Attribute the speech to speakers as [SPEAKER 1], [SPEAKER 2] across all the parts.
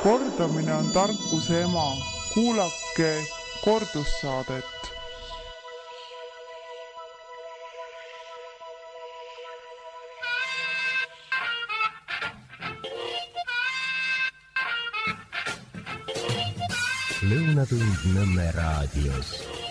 [SPEAKER 1] Kordamine on tarkuse ema. Kuulake kordussaadet.
[SPEAKER 2] Lõunatund Nõmme raadios.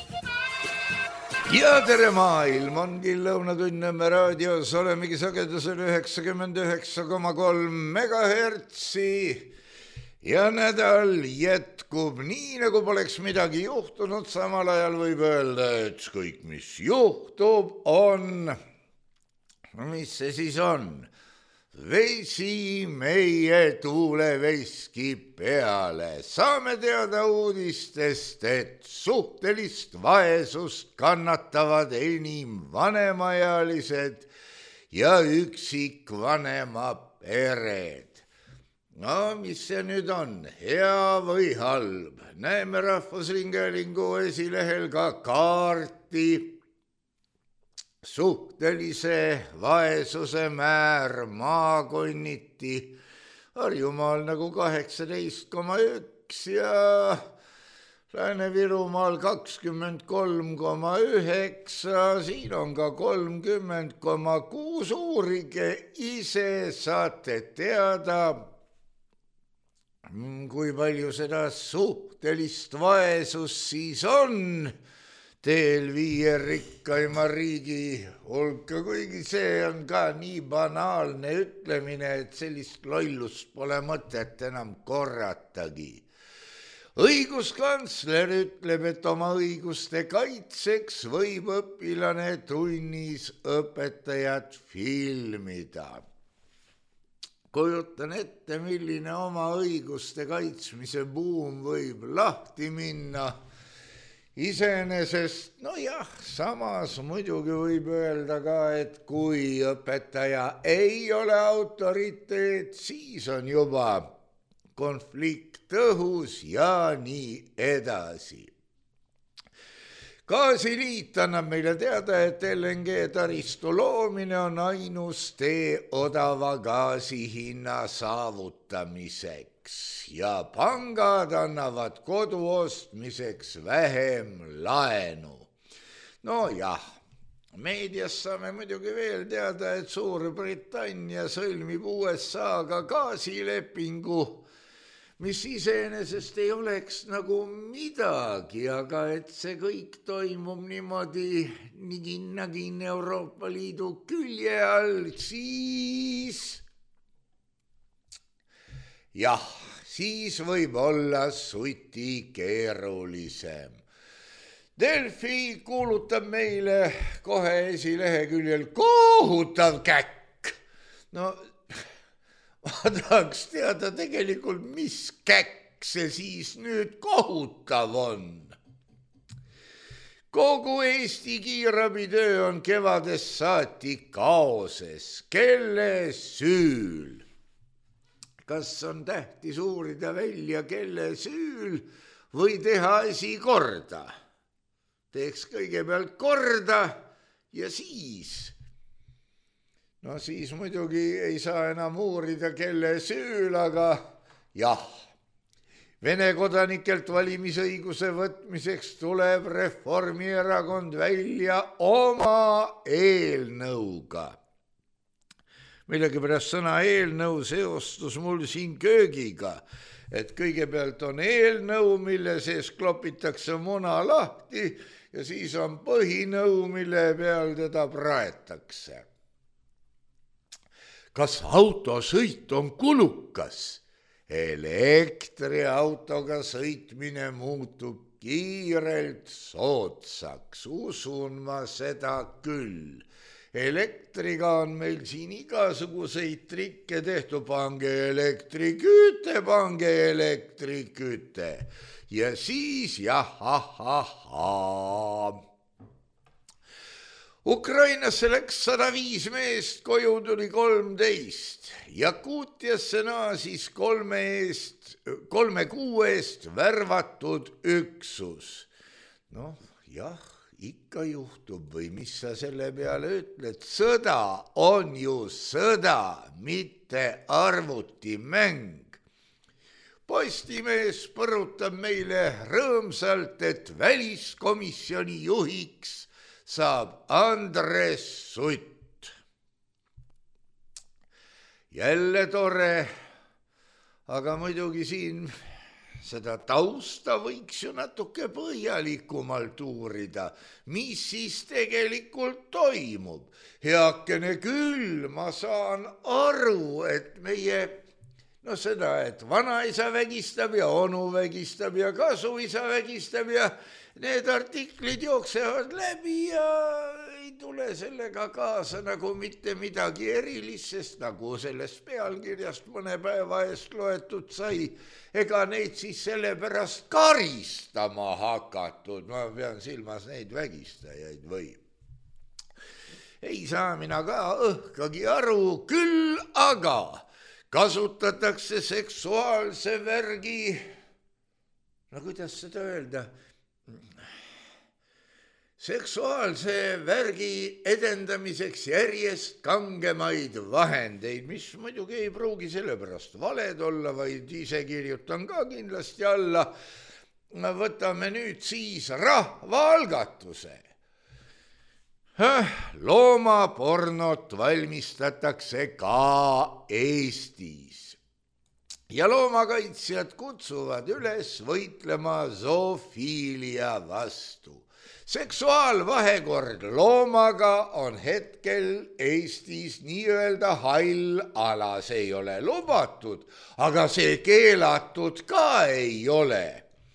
[SPEAKER 3] Ja tere maailm, ongi Lõunatund Nõmme raadios, olemegi sagedusel 99,3 megahertsi ja nädal jätkub nii, nagu poleks midagi juhtunud. Samal ajal võib öelda, et kõik, mis juhtub, on, mis see siis on? Vesi meie tuuleveski peale. Saame teada uudistest, et suhtelist vaesust kannatavad enim vanemaealised ja üksikvanema pered. No, mis see nüüd on? Hea või halb? Näeme Rahvusringhäälingu esilehel ka kaarti. Suhtelise vaesuse määr maakonniti Harjumaal nagu 18,1 ja Lääne-Virumaal 23,9, siin on ka 30,6. Uurige ise, saate teada, kui palju seda suhtelist vaesust siis on teel viie rikkaima riigi hulka, kuigi see on ka nii banaalne ütlemine, et sellist lollust pole mõtet enam korratagi. Õiguskantsler ütleb, et oma õiguste kaitseks võib õpilane tunnis õpetajat filmida. Kujutan ette, milline oma õiguste kaitsmise buum võib lahti minna. Iseenesest, no jah, samas muidugi võib öelda ka, et kui õpetaja ei ole autoriteet, siis on juba konflikt õhus ja nii edasi. Gaasiliit annab meile teada, et LNG taristu loomine on ainus tee odava gaasi hinna saavutamiseks. Ja pangad annavad kodu ostmiseks vähem laenu. No jah, meedias saame muidugi veel teada, et Suurbritannia sõlmib USA-ga gaasilepingu, mis iseenesest ei oleks nagu midagi, aga et see kõik toimub niimoodi nigin-nagin Euroopa Liidu külje all, siis jah, siis võib olla suti keerulisem. Delfi kuulutab meile kohe esileheküljel kohutav käkk. No, ma tahaks teada tegelikult, mis käkk see siis nüüd kohutav on. Kogu Eesti kiirabitöö on kevadest saati kaoses. Kelle süül? Kas on tähtis uurida välja, kelle süül või teha asi korda? Teeks kõigepealt korda ja siis. No siis muidugi ei saa enam uurida, kelle süül, aga jah. Vene kodanikelt valimisõiguse võtmiseks tuleb Reformierakond välja oma eelnõuga. Millegipärast sõna eelnõu seostus mul siin köögiga, et kõigepealt on eelnõu, mille sees klopitakse muna lahti ja siis on põhinõu, mille peal teda praetakse. Kas autosõit on kulukas? Elektriautoga sõitmine muutub kiirelt soodsaks, usun ma seda küll. Elektriga on meil siin igasuguseid trikke tehtud, pange elektriküte. Ja siis Ukrainasse läks 105 meest, koju tuli 13. Jakuutiasse naasis 3 kuu eest värvatud üksus. Noh, jah. Ikka juhtub või mis sa selle peale ütled? Sõda on ju sõda, mitte arvutimäng. Postimees põrutab meile rõõmsalt, et väliskomisjoni juhiks saab Andres Sutt. Jälle tore, aga muidugi siin seda tausta võiks ju natuke põhjalikumalt uurida, mis siis tegelikult toimub. Heakene küll, ma saan aru, et meie, seda, et vanaisa vägistab ja onu vägistab ja kasuisa vägistab ja need artiklid jooksevad läbi ja ei tule sellega kaasa nagu mitte midagi erilist, sest nagu sellest pealkirjast mõne päeva eest loetud sai, ega neid siis sellepärast karistama hakatud, ma pean silmas neid vägistajaid või. Ei saa mina ka õhkagi aru, küll aga kasutatakse seksuaalse värgi, kuidas seda öelda, seksuaalse värgi edendamiseks järjest kangemaid vahendeid, mis muidugi ei pruugi sellepärast valed olla, vaid ise kirjutan ka kindlasti alla. Võtame nüüd siis rahvaalgatuse. Loomapornot valmistatakse ka Eestis. Ja loomakaitsjad kutsuvad üles võitlema zoofiilia vastu. Seksuaalvahekord loomaga on hetkel Eestis nii-öelda hall ala, see ei ole lubatud, aga see keelatud ka ei ole.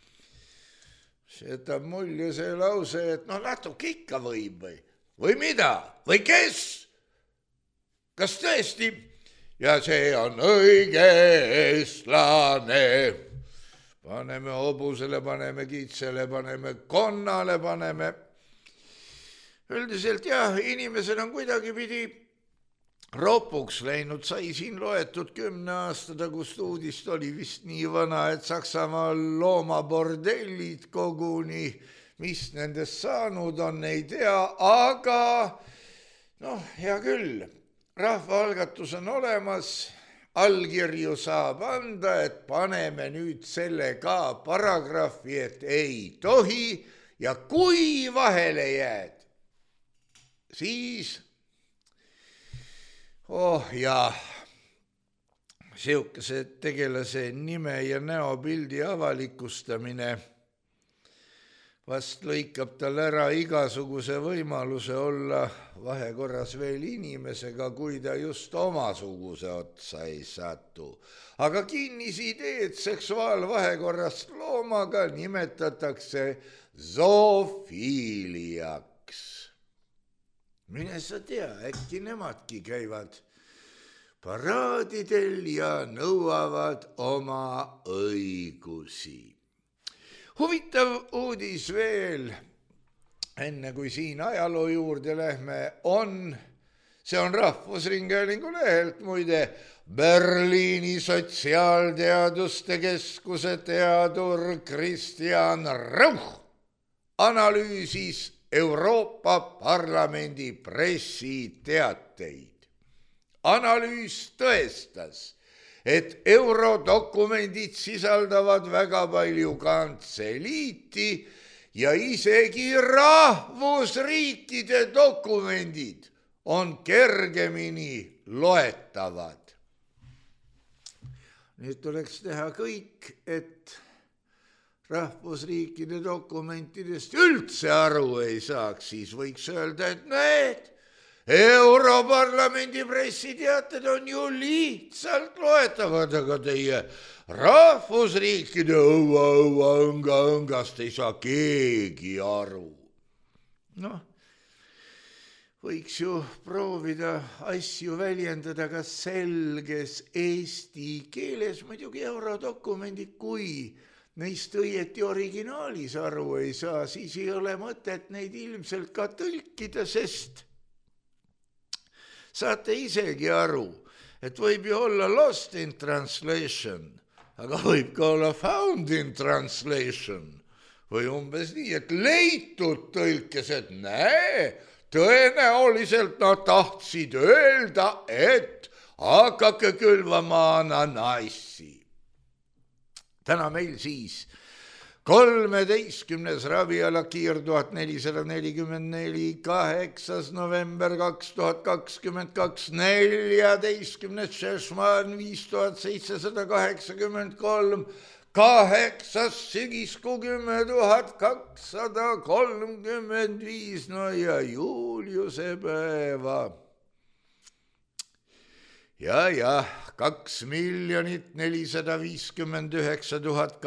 [SPEAKER 3] See jätab mulje see lause, et natuke ikka võib või mida, või kes? Kas tõesti? Ja see on õige eestlane. Paneme hobusele, paneme kitsele, paneme konnale, paneme. Üldiselt jah, inimesed on kuidagipidi ropuks läinud, sai siin loetud 10 aasta tagust uudist, oli vist nii vana, et Saksamaal loomabordellid koguni, mis nendest saanud on, ei tea, aga hea küll, rahvaalgatus on olemas, allkirju saab anda, et paneme nüüd selle ka paragrahvi, et ei tohi ja kui vahele jääd, siis sihukese tegelase nime ja näopildi avalikustamine vast lõikab tal ära igasuguse võimaluse olla vahekorras veel inimesega, kui ta just omasuguse otsa ei satu. Aga kinnisideed seksuaalvahekorrast loomaga nimetatakse zoofiiliaks. Mine sa tea, äkki nemadki käivad paraadidel ja nõuavad oma õigusi. Huvitav uudis veel, enne kui siin ajaloo juurde lähme, see on Rahvusringhäälingu lehelt muide, Berliini Sotsiaalteaduste Keskuse teadur Christian Rauch analüüsis Euroopa Parlamendi pressiteateid. Analüüs tõestas, et eurodokumendid sisaldavad väga palju kantseliiti ja isegi rahvusriikide dokumendid on kergemini loetavad. Nüüd tuleks teha kõik, et rahvusriikide dokumentidest üldse aru ei saaks, siis võiks öelda, et näed, Europarlamendi pressiteated on ju lihtsalt loetavad, aga teie rahvusriikide õngast ei saa keegi aru. Võiks ju proovida asju väljendada ka selges eesti keeles, muidugi eurodokumendid, kui neist õieti originaalis aru ei saa, siis ei ole mõtet neid ilmselt ka tõlkida, sest saate isegi aru, et võib ju olla lost in translation, aga võib ka olla found in translation või umbes nii, et leitud tõlkes, et näe, tõenäoliselt nad tahtsid öelda, et hakake külvama ananassi. täna meil siis 13. raviala kiir 1444, 8. november 2022, 14. šešman 5783, 8. sügiskuu 10 235, no ja Juliuse päeva. Ja 2 459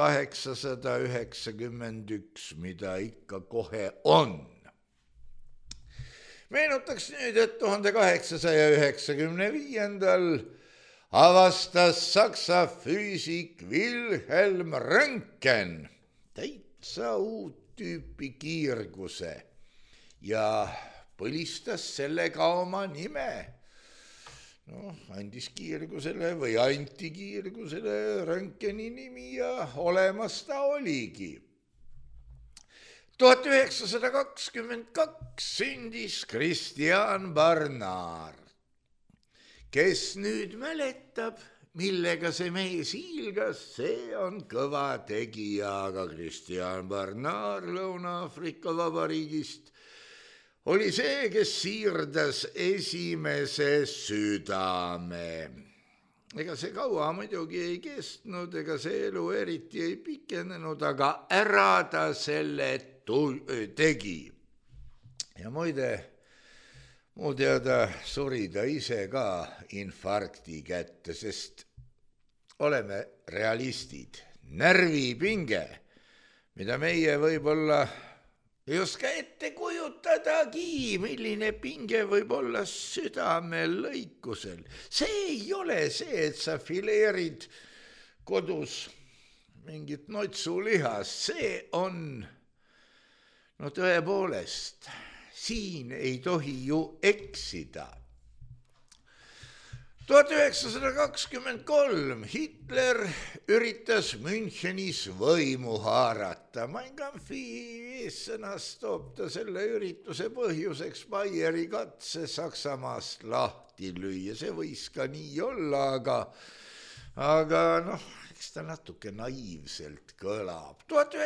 [SPEAKER 3] 891, mida ikka kohe on. Meenutaks nüüd, et 1895. avastas Saksa füüsik Wilhelm Röntgen täitsa uut tüüpi kiirguse ja põlistas sellega oma nime. Andis kiirgusele või anti kiirgusele Röntgeni nimi ja olemas ta oligi. 1922 sündis Christian Barnard, kes nüüd mäletab, millega see mees hiilgas, see on kõva tegija, aga Christian Barnard Lõuna-Aafrika Vabariigist oli see, kes siirdas esimese südame. Ega see kaua muidugi ei kestnud, ega see elu eriti ei pikenenud, aga ära ta selle tegi. Ja muide, mu teada suri ta ise ka infarkti kätte, sest oleme realistid. Närvipinge, mida meie võib-olla ei oska ette kujutadagi, milline pinge võib olla südamelõikusel. See ei ole see, et sa fileerid kodus mingit notsulihast. See on, no tõepoolest, siin ei tohi ju eksida. 1923 Hitler üritas Münchenis võimu haarata. Mein Kampfi eessõnas toob ta selle ürituse põhjuseks Bayeri katse Saksamaast lahti lüüa. See võis ka nii olla, aga noh, eks ta natuke naiivselt kõlab.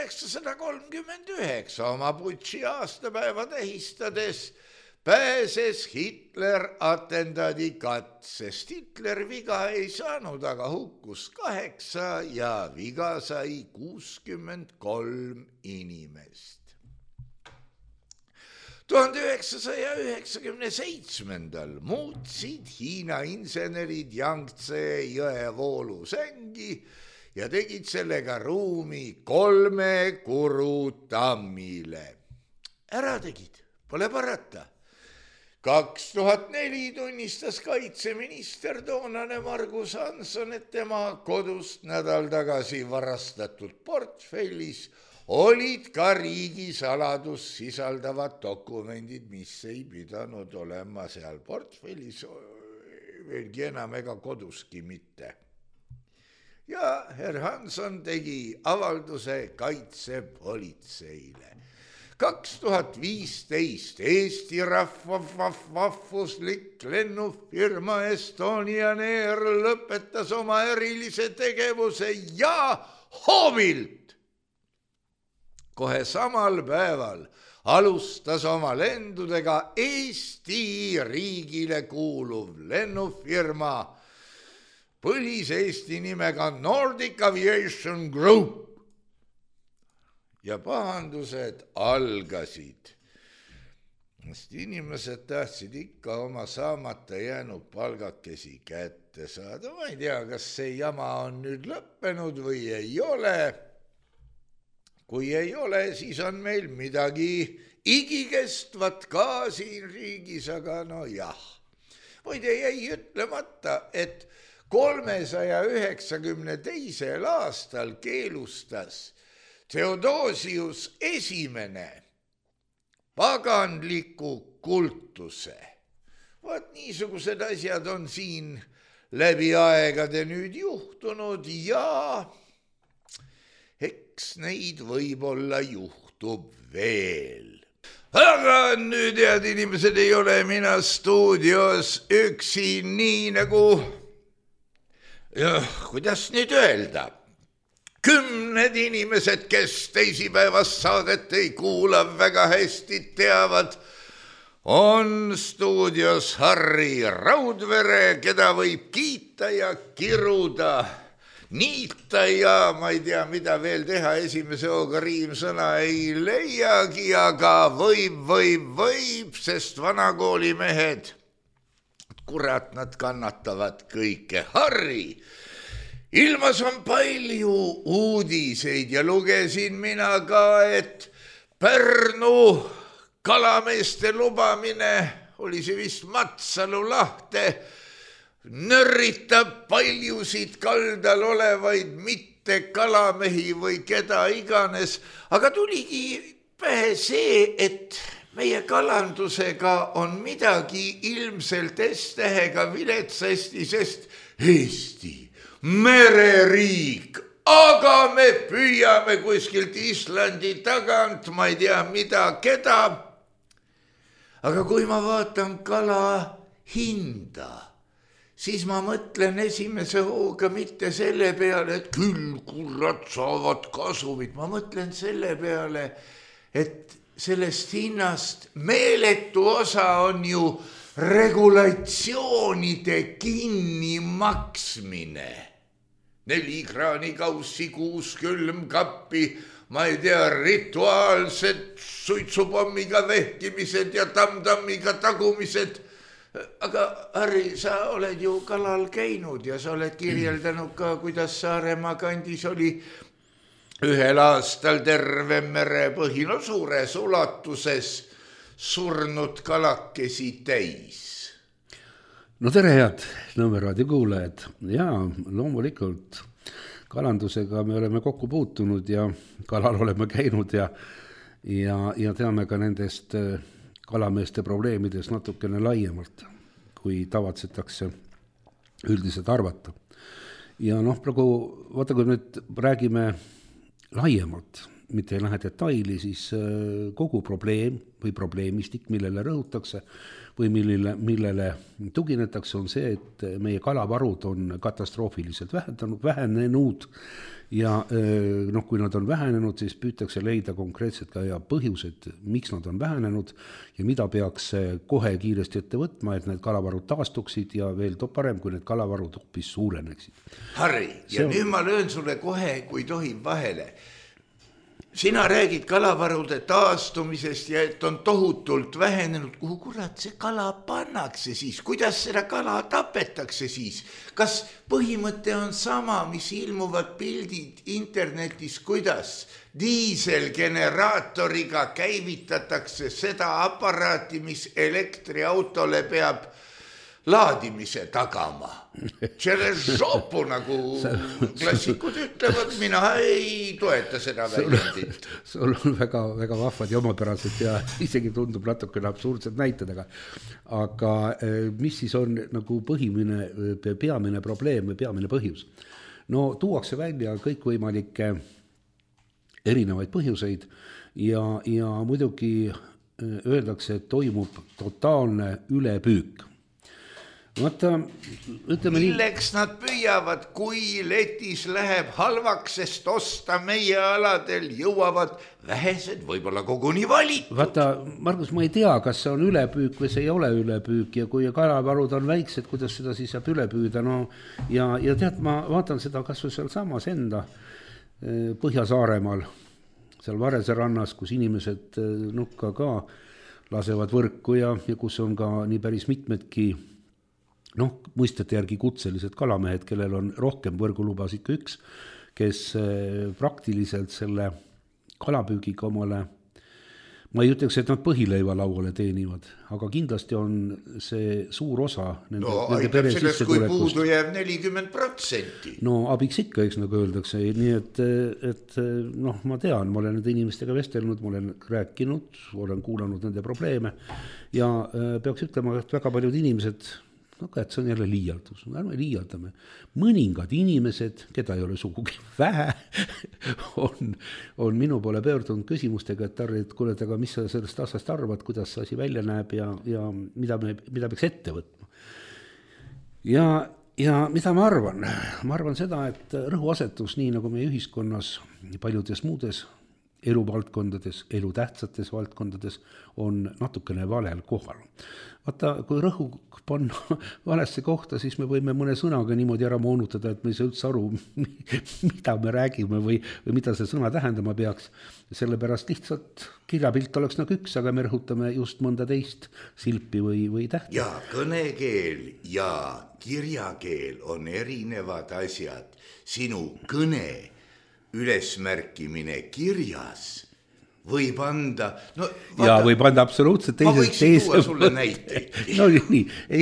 [SPEAKER 3] 1939 oma putši aastapäeva tähistades pääses Hitler atentaadi katsest. Hitler viga ei saanud, aga hukkus 8 ja viga sai 63 inimest. 1997 muutsid Hiina insenerid Yangtze jõevoolu sängi ja tegid sellega ruumi 3 kurutammile. Ära tegid, pole parata. 2004 tunnistas kaitseminister toonane Margus Hanson, et tema kodust nädal tagasi varastatud portfellis olid ka riigisaladust sisaldavad dokumendid, mis ei pidanud olema seal portfellis, veelgi enam ega koduski mitte. Ja herr Hanson tegi avalduse kaitsepolitseile. 2015 Eesti rahvuslik lennufirma Estonian Air lõpetas oma ärilise tegevuse ja hoobilt kohe samal päeval alustas oma lendudega Eesti riigile kuuluv lennufirma põlis-Eesti nimega Nordic Aviation Group. Ja pahandused algasid. Inimesed tahtsid ikka oma saamata jäänud palgakesi kätte saada. Ma ei tea, kas see jama on nüüd lõppenud või ei ole. Kui ei ole, siis on meil midagi igikestvat ka siin riigis, aga no jah. Muide jäi ütlemata, et 392. aastal keelustas Theodosius esimene paganliku kultuse. Vaat niisugused asjad on siin läbi aegade nüüd juhtunud ja eks neid võib-olla juhtub veel. Aga nüüd, head inimesed, ei ole mina stuudios üksi, nii nagu, kuidas nüüd öelda, 10 inimesed, kes teisipäevast saadet ei kuula, väga hästi teavad, on stuudios Harri Raudvere, keda võib kiita ja kiruda, niita ja ma ei tea, mida veel teha, esimese hooga riimsõna ei leiagi, aga võib, sest vanakooli mehed, kurat, nad kannatavad kõike. Harri, ilmas on palju uudiseid ja lugesin mina ka, et Pärnu kalameeste lubamine, oli see vist Matsalu lahte, nörritab paljusid kaldal olevaid mitte kalamehi või keda iganes, aga tuligi pähe see, et meie kalandusega on midagi ilmselt S-tähega viletsasti, sest Eesti mereriik, aga me püüame kuskilt Islandi tagant, ma ei tea mida, keda. Aga kui ma vaatan kala hinda, siis ma mõtlen esimese hooga mitte selle peale, et küll kurat saavad kasumit. Ma mõtlen selle peale, et sellest hinnast meeletu osa on ju regulatsioonide kinni maksmine. 4 kraanikaussi, 6 külmkappi, ma ei tea, rituaalsed suitsupommiga vehkimised ja tamtammiga tagumised. Aga Harri, sa oled ju kalal käinud ja sa oled kirjeldanud ka, kuidas Saaremaa kandis oli ühel aastal terve merepõhi, no suures ulatuses surnud kalakesi täis.
[SPEAKER 4] No tere, head Nõmme raadio kuulajad. Jaa, loomulikult kalandusega me oleme kokku puutunud ja kalal oleme käinud ja teame ka nendest kalameeste probleemidest natukene laiemalt, kui tavatsetakse üldiselt arvata. Ja praegu, vaata, kui nüüd räägime laiemalt, mitte ei lähe detaili, siis kogu probleem või probleemistik, millele rõhutakse või millele tuginetakse, on see, et meie kalavarud on katastroofiliselt vähenenud ja kui nad on vähenenud, siis püütakse leida konkreetselt ka põhjused, miks nad on vähenenud ja mida peaks kohe kiiresti ette võtma, et need kalavarud taastuksid ja veel parem, kui need kalavarud hoopis suureneksid.
[SPEAKER 3] Harri, ja nüüd ma löön sulle kohe, kui tohib vahele. Sina räägid kalavarude taastumisest ja et on tohutult vähenenud. Kuhu kurat see kala pannakse siis? Kuidas seda kala tapetakse siis? Kas põhimõte on sama, mis ilmuvad pildid internetis, kuidas diiselgeneraatoriga käivitatakse seda aparaati, mis elektriautole peab laadimise tagama. Selle žopu, nagu klassikud ütlevad, mina ei toeta seda väljendit.
[SPEAKER 4] Sul on väga, väga vahvad ja omapärased ja isegi tundub natukene absurdsed näited, aga mis siis on nagu peamine probleem või peamine põhjus? No tuuakse välja kõikvõimalikke erinevaid põhjuseid ja muidugi öeldakse, et toimub totaalne ülepüük.
[SPEAKER 3] Milleks nad püüavad, kui letis läheb halvaks, sest osta meie aladel jõuavad vähesed, võib-olla koguni valitud.
[SPEAKER 4] Vaata, Margus, ma ei tea, kas see on ülepüük või see ei ole ülepüük ja kui kalavarud on väiksed, kuidas seda siis saab üle püüda. Ja tead, ma vaatan seda kas või seal samas enda Põhja-Saaremaal, seal Varese rannas, kus inimesed nukka ka lasevad võrku ja kus on ka nii päris mitmedki mõistete järgi kutselised kalamehed, kellel on rohkem võrgulubasid kui üks, kes praktiliselt selle kalapüügiga omale, ma ei ütleks, et nad põhileiva lauale teenivad, aga kindlasti on see suur osa nende pere sissetulekust.
[SPEAKER 3] Kui puudu jääb 40%.
[SPEAKER 4] No abiks ikka, eks nagu öeldakse, nii et ma tean, ma olen nende inimestega vestelnud, ma olen rääkinud, olen kuulanud nende probleeme ja peaks ütlema, et väga paljud inimesed et see on jälle liialdus, ärme liialdame. Mõningad inimesed, keda ei ole sugugi vähe, on minu poole pöördunud küsimustega, et kuule, aga mis sa sellest asjast arvad, kuidas see asi välja näeb ja mida peaks ette võtma. Ja ja mida ma arvan? Ma arvan seda, et rõhuasetus, nii nagu meie ühiskonnas paljudes muudes eluvaldkondades, elutähtsates valdkondades on natukene valel kohal. Vaata, kui rõhu panna valesse kohta, siis me võime mõne sõnaga niimoodi ära moonutada, et me ei saa üldse aru, mida me räägime või mida see sõna tähendama peaks. Sellepärast lihtsalt kirjapilt oleks nagu üks, aga me rõhutame just mõnda teist silpi või tähti.
[SPEAKER 3] Ja kõnekeel ja kirjakeel on erinevad asjad. Sinu kõne ülesmärkimine kirjas võib anda... No,
[SPEAKER 4] ja võib anda absoluutselt teise...
[SPEAKER 3] Ma võiksin tuua sulle näiteid.
[SPEAKER 4] No nii,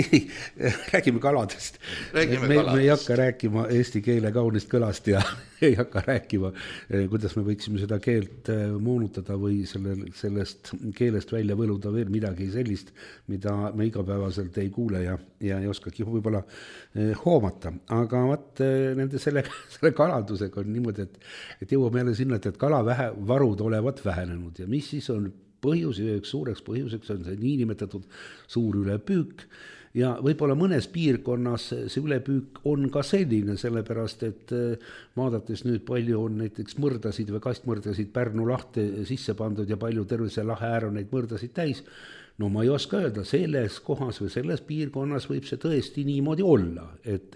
[SPEAKER 4] räägime kaladest. Me ei hakka rääkima eesti keele kaunist kõlast ja ei hakka rääkima, kuidas me võiksime seda keelt moonutada või sellest keelest välja võluda veel midagi sellist, mida me igapäevaselt ei kuule ja ei oskagi võib-olla hoomata. Aga nende selle kalandusega on niimoodi, et jõuame jälle sinna, et kalavarud olevat vähenenud ja mis siis on üheks suureks põhjuseks on see niinimetatud suur ülepüük ja võib-olla mõnes piirkonnas see ülepüük on ka selline, sellepärast et vaadates nüüd palju on näiteks mõrdasid või kastmõrdasid Pärnu lahte sisse pandud ja palju terve see lahe äär on neid mõrdasid täis. No ma ei oska öelda, selles kohas või selles piirkonnas võib see tõesti niimoodi olla, et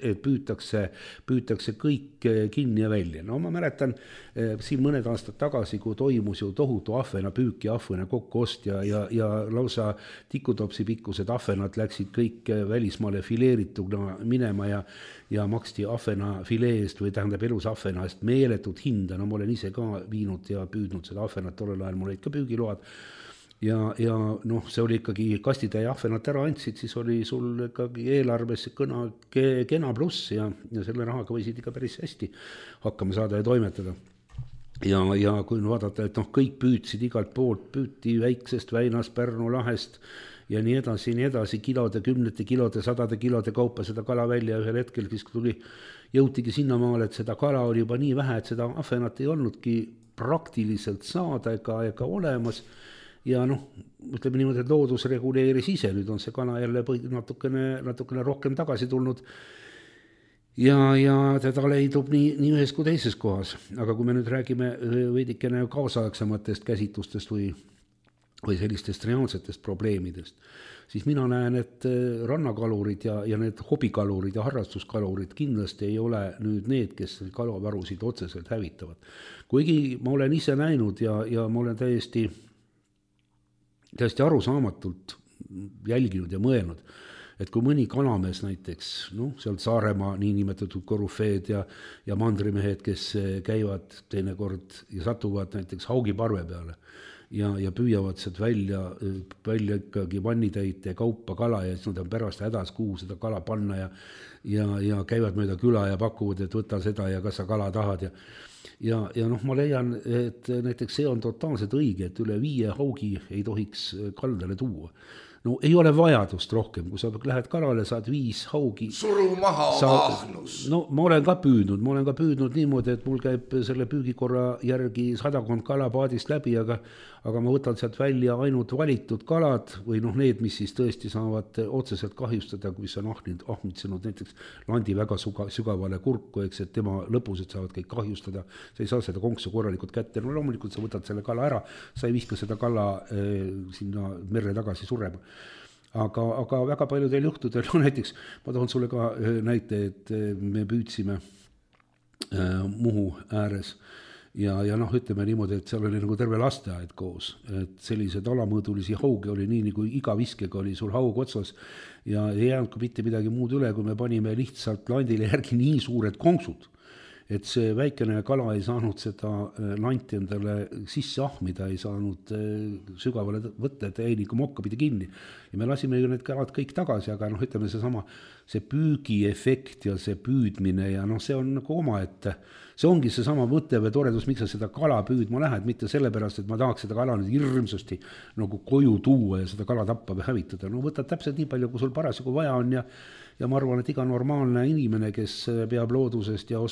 [SPEAKER 4] püütakse kõik kinni ja välja. No ma mäletan siin mõned aastad tagasi, kui toimus ju tohutu ahvena püük ja ahvena kokkuost ja lausa tikutopsi pikkused ahvenad läksid kõik välismaale fileerituna minema ja maksti ahvena filee eest või tähendab elus ahvena eest meeletut hinda. No ma olen ise ka viinud ja püüdnud seda ahvenat, tollel ajal mul olid ka püügiload. Ja noh, see oli ikkagi kastitäie ahvenat ära andsid, siis oli sul ikkagi eelarves kena pluss ja selle rahaga võisid ikka päris hästi hakkama saada ja toimetada. Ja kui vaadata, et kõik püüdsid igalt poolt, püüti väiksest Väinast, Pärnu lahest ja nii edasi, kilode, 10 kilode, 100 kilode kaupa seda kala välja ühel hetkel, siis jõutigi sinna maale, et seda kala oli juba nii vähe, et seda ahvenat ei olnudki praktiliselt saada ega olemas. Ja ütleme niimoodi, et loodus reguleeris ise, nüüd on see kana jälle natukene rohkem tagasi tulnud ja teda leidub nii ühes kui teises kohas. Aga kui me nüüd räägime veidikene kaasaegsematest käsitlustest või sellistest reaalsetest probleemidest, siis mina näen, et rannakalurid ja need hobikalurid ja harrastuskalurid kindlasti ei ole nüüd need, kes kalavarusid otseselt hävitavad. Kuigi ma olen ise näinud ja ma olen täiesti arusaamatult jälginud ja mõelnud, et kui mõni kalamees näiteks, sealt Saaremaa niinimetatud korufeed ja mandrimehed, kes käivad teinekord ja satuvad näiteks haugiparve peale ja püüavad sealt välja ikkagi vannitäite kaupa kala ja siis nad on pärast hädas, kuhu seda kala panna ja käivad mööda küla ja pakuvad, et võta seda ja kas sa kala tahad ja ma leian, et näiteks see on totaalselt õige, et üle 5 haugi ei tohiks kaldale tuua. No ei ole vajadust rohkem, kui sa lähed kalale, saad 5 haugi.
[SPEAKER 3] Suru maha ahnus.
[SPEAKER 4] No ma olen ka püüdnud niimoodi, et mul käib selle püügikorra järgi 100 kala paadist läbi, aga ma võtan sealt välja ainult valitud kalad või need, mis siis tõesti saavad otseselt kahjustada, kui see on ahmitsenud näiteks landi väga sügavale kurku, eks, et tema lõpused saavad kõik kahjustada, sa ei saa seda konksu korralikult kätte, no loomulikult sa võtad selle kala ära, sa ei vihka seda kala sinna merre tagasi surema. Aga väga paljudel juhtudel, näiteks ma toon sulle ka näite, et me püüdsime Muhu ääres ja ütleme niimoodi, et seal oli nagu terve lasteaed koos, et sellised alamõõdulisi hauge oli nii, nagu iga viskega oli sul haug otsas ja ei jäänud ka mitte midagi muud üle, kui me panime lihtsalt landile järgi nii suured konksud, et see väikene kala ei saanud seda lanti endale sisse ahmida, ei saanud sügavale võtta, et jäi nagu mokka pidi kinni. Ja me lasime ju need kalad kõik tagasi, aga ütleme see püügiefekt ja see püüdmine ja see on nagu oma, et see ongi see sama mõte või toredus, miks sa seda kala püüdma lähed, mitte sellepärast, et ma tahaks seda kala nüüd hirmsasti nagu koju tuua ja seda kala tappa või hävitada. Võtad täpselt nii palju, kui sul parasjagu vaja on ja ma arvan, et iga normaalne inimene, kes peab loodusest ja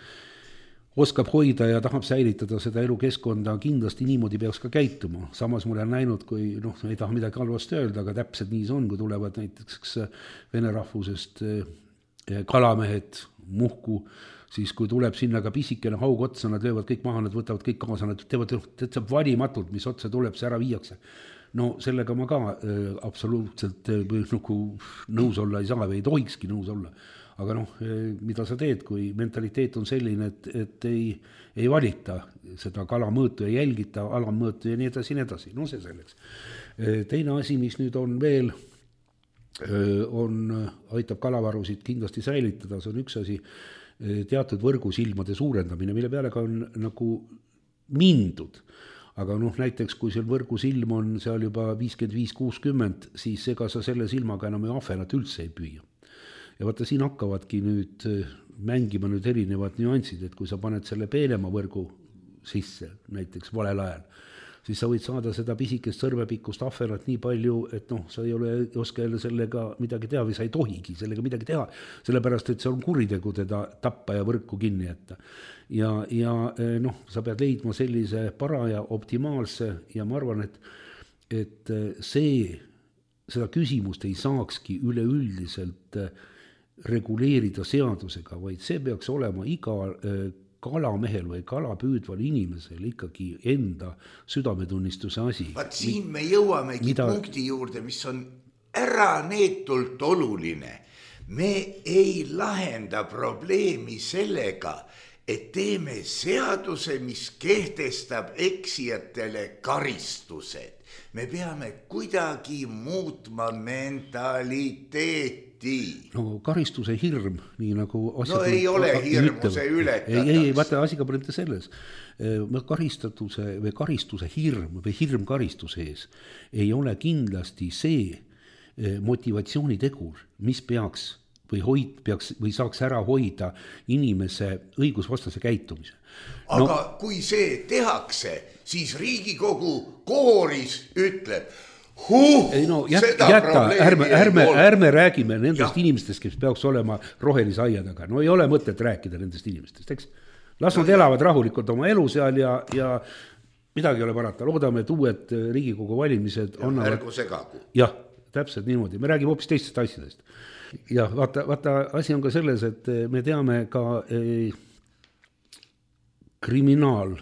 [SPEAKER 4] oskab hoida ja tahab säilitada seda elukeskkonda, kindlasti niimoodi peaks ka käituma. Samas ma olen näinud, kui ei taha midagi halvast öelda, aga täpselt nii see on, kui tulevad näiteks vene rahvusest kalamehed Muhku, siis kui tuleb sinna ka pisikene haug otsa, nad löövad kõik maha, nad võtavad kõik kaasa, nad teevad täitsa valimatult, mis otsa tuleb, see ära viiakse. No sellega ma ka absoluutselt nagu nõus olla ei saa või ei tohikski nõus olla. Aga noh, mida sa teed, kui mentaliteet on selline, et ei valita seda kalamõõtu ja jälgita alammõõtu ja nii edasi. No see selleks. Teine asi, mis nüüd on veel, aitab kalavarusid kindlasti säilitada, see on üks asi, teatud võrgusilmade suurendamine, mille peale ka on nagu mindud. Aga noh, näiteks kui seal võrgusilm on seal juba 55-60, siis ega sa selle silmaga enam ahvenat üldse ei püüa. Ja vaata, siin hakkavadki nüüd mängima nüüd erinevad nüansid, et kui sa paned selle peenema võrgu sisse, näiteks valel ajal, siis sa võid saada seda pisikest sõrmepikkust ahvenat nii palju, et noh, sa ei oska jälle sellega midagi teha või sa ei tohigi sellega midagi teha, sellepärast, et see on kuritegu teda tappa ja võrku kinni jätta. Ja noh, sa pead leidma sellise paraja optimaalse ja ma arvan, et seda küsimust ei saakski üleüldiselt reguleerida seadusega, vaid see peaks olema iga kalamehel või kalapüüdval inimesel ikkagi enda südametunnistuse asi.
[SPEAKER 3] Vaat siin me jõuamegi punkti juurde, mis on äraneetult oluline. Me ei lahenda probleemi sellega, et teeme seaduse, mis kehtestab eksijatele karistused. Me peame kuidagi muutma mentaliteeti.
[SPEAKER 4] No karistuse hirm, nii nagu
[SPEAKER 3] no ei ole hirmuse ületatas.
[SPEAKER 4] Ei, vaata, asiga pole mitte selles. Karistuse hirm või hirm karistuse ees ei ole kindlasti see motivatsioonitegur, mis peaks või saaks ära hoida inimese õigusvastase käitumise.
[SPEAKER 3] Aga kui see tehakse, siis Riigikogu kooris ütleb,
[SPEAKER 4] ärme räägime nendest inimestest, kes peaks olema rohelise aia taga. No ei ole mõtet rääkida nendest inimestest, eks? Las nad elavad rahulikult oma elu seal ja midagi ei ole parata. Loodame, et uued Riigikogu valimised annavad...
[SPEAKER 3] Ärgu segagu.
[SPEAKER 4] Jah, täpselt niimoodi. Me räägime hoopis teistest asjadest. Ja vaata, asi on ka selles, et me teame ka kriminaal,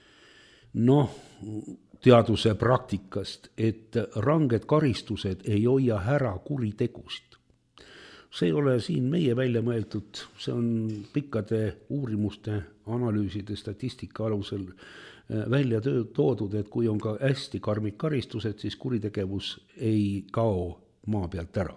[SPEAKER 4] teaduse praktikast, et ranged karistused ei hoia ära kuritegust. See ei ole siin meie välja mõeldud, see on pikkade uurimuste, analüüside, statistika alusel välja toodud, et kui on ka hästi karmid karistused, siis kuritegevus ei kao maa pealt ära.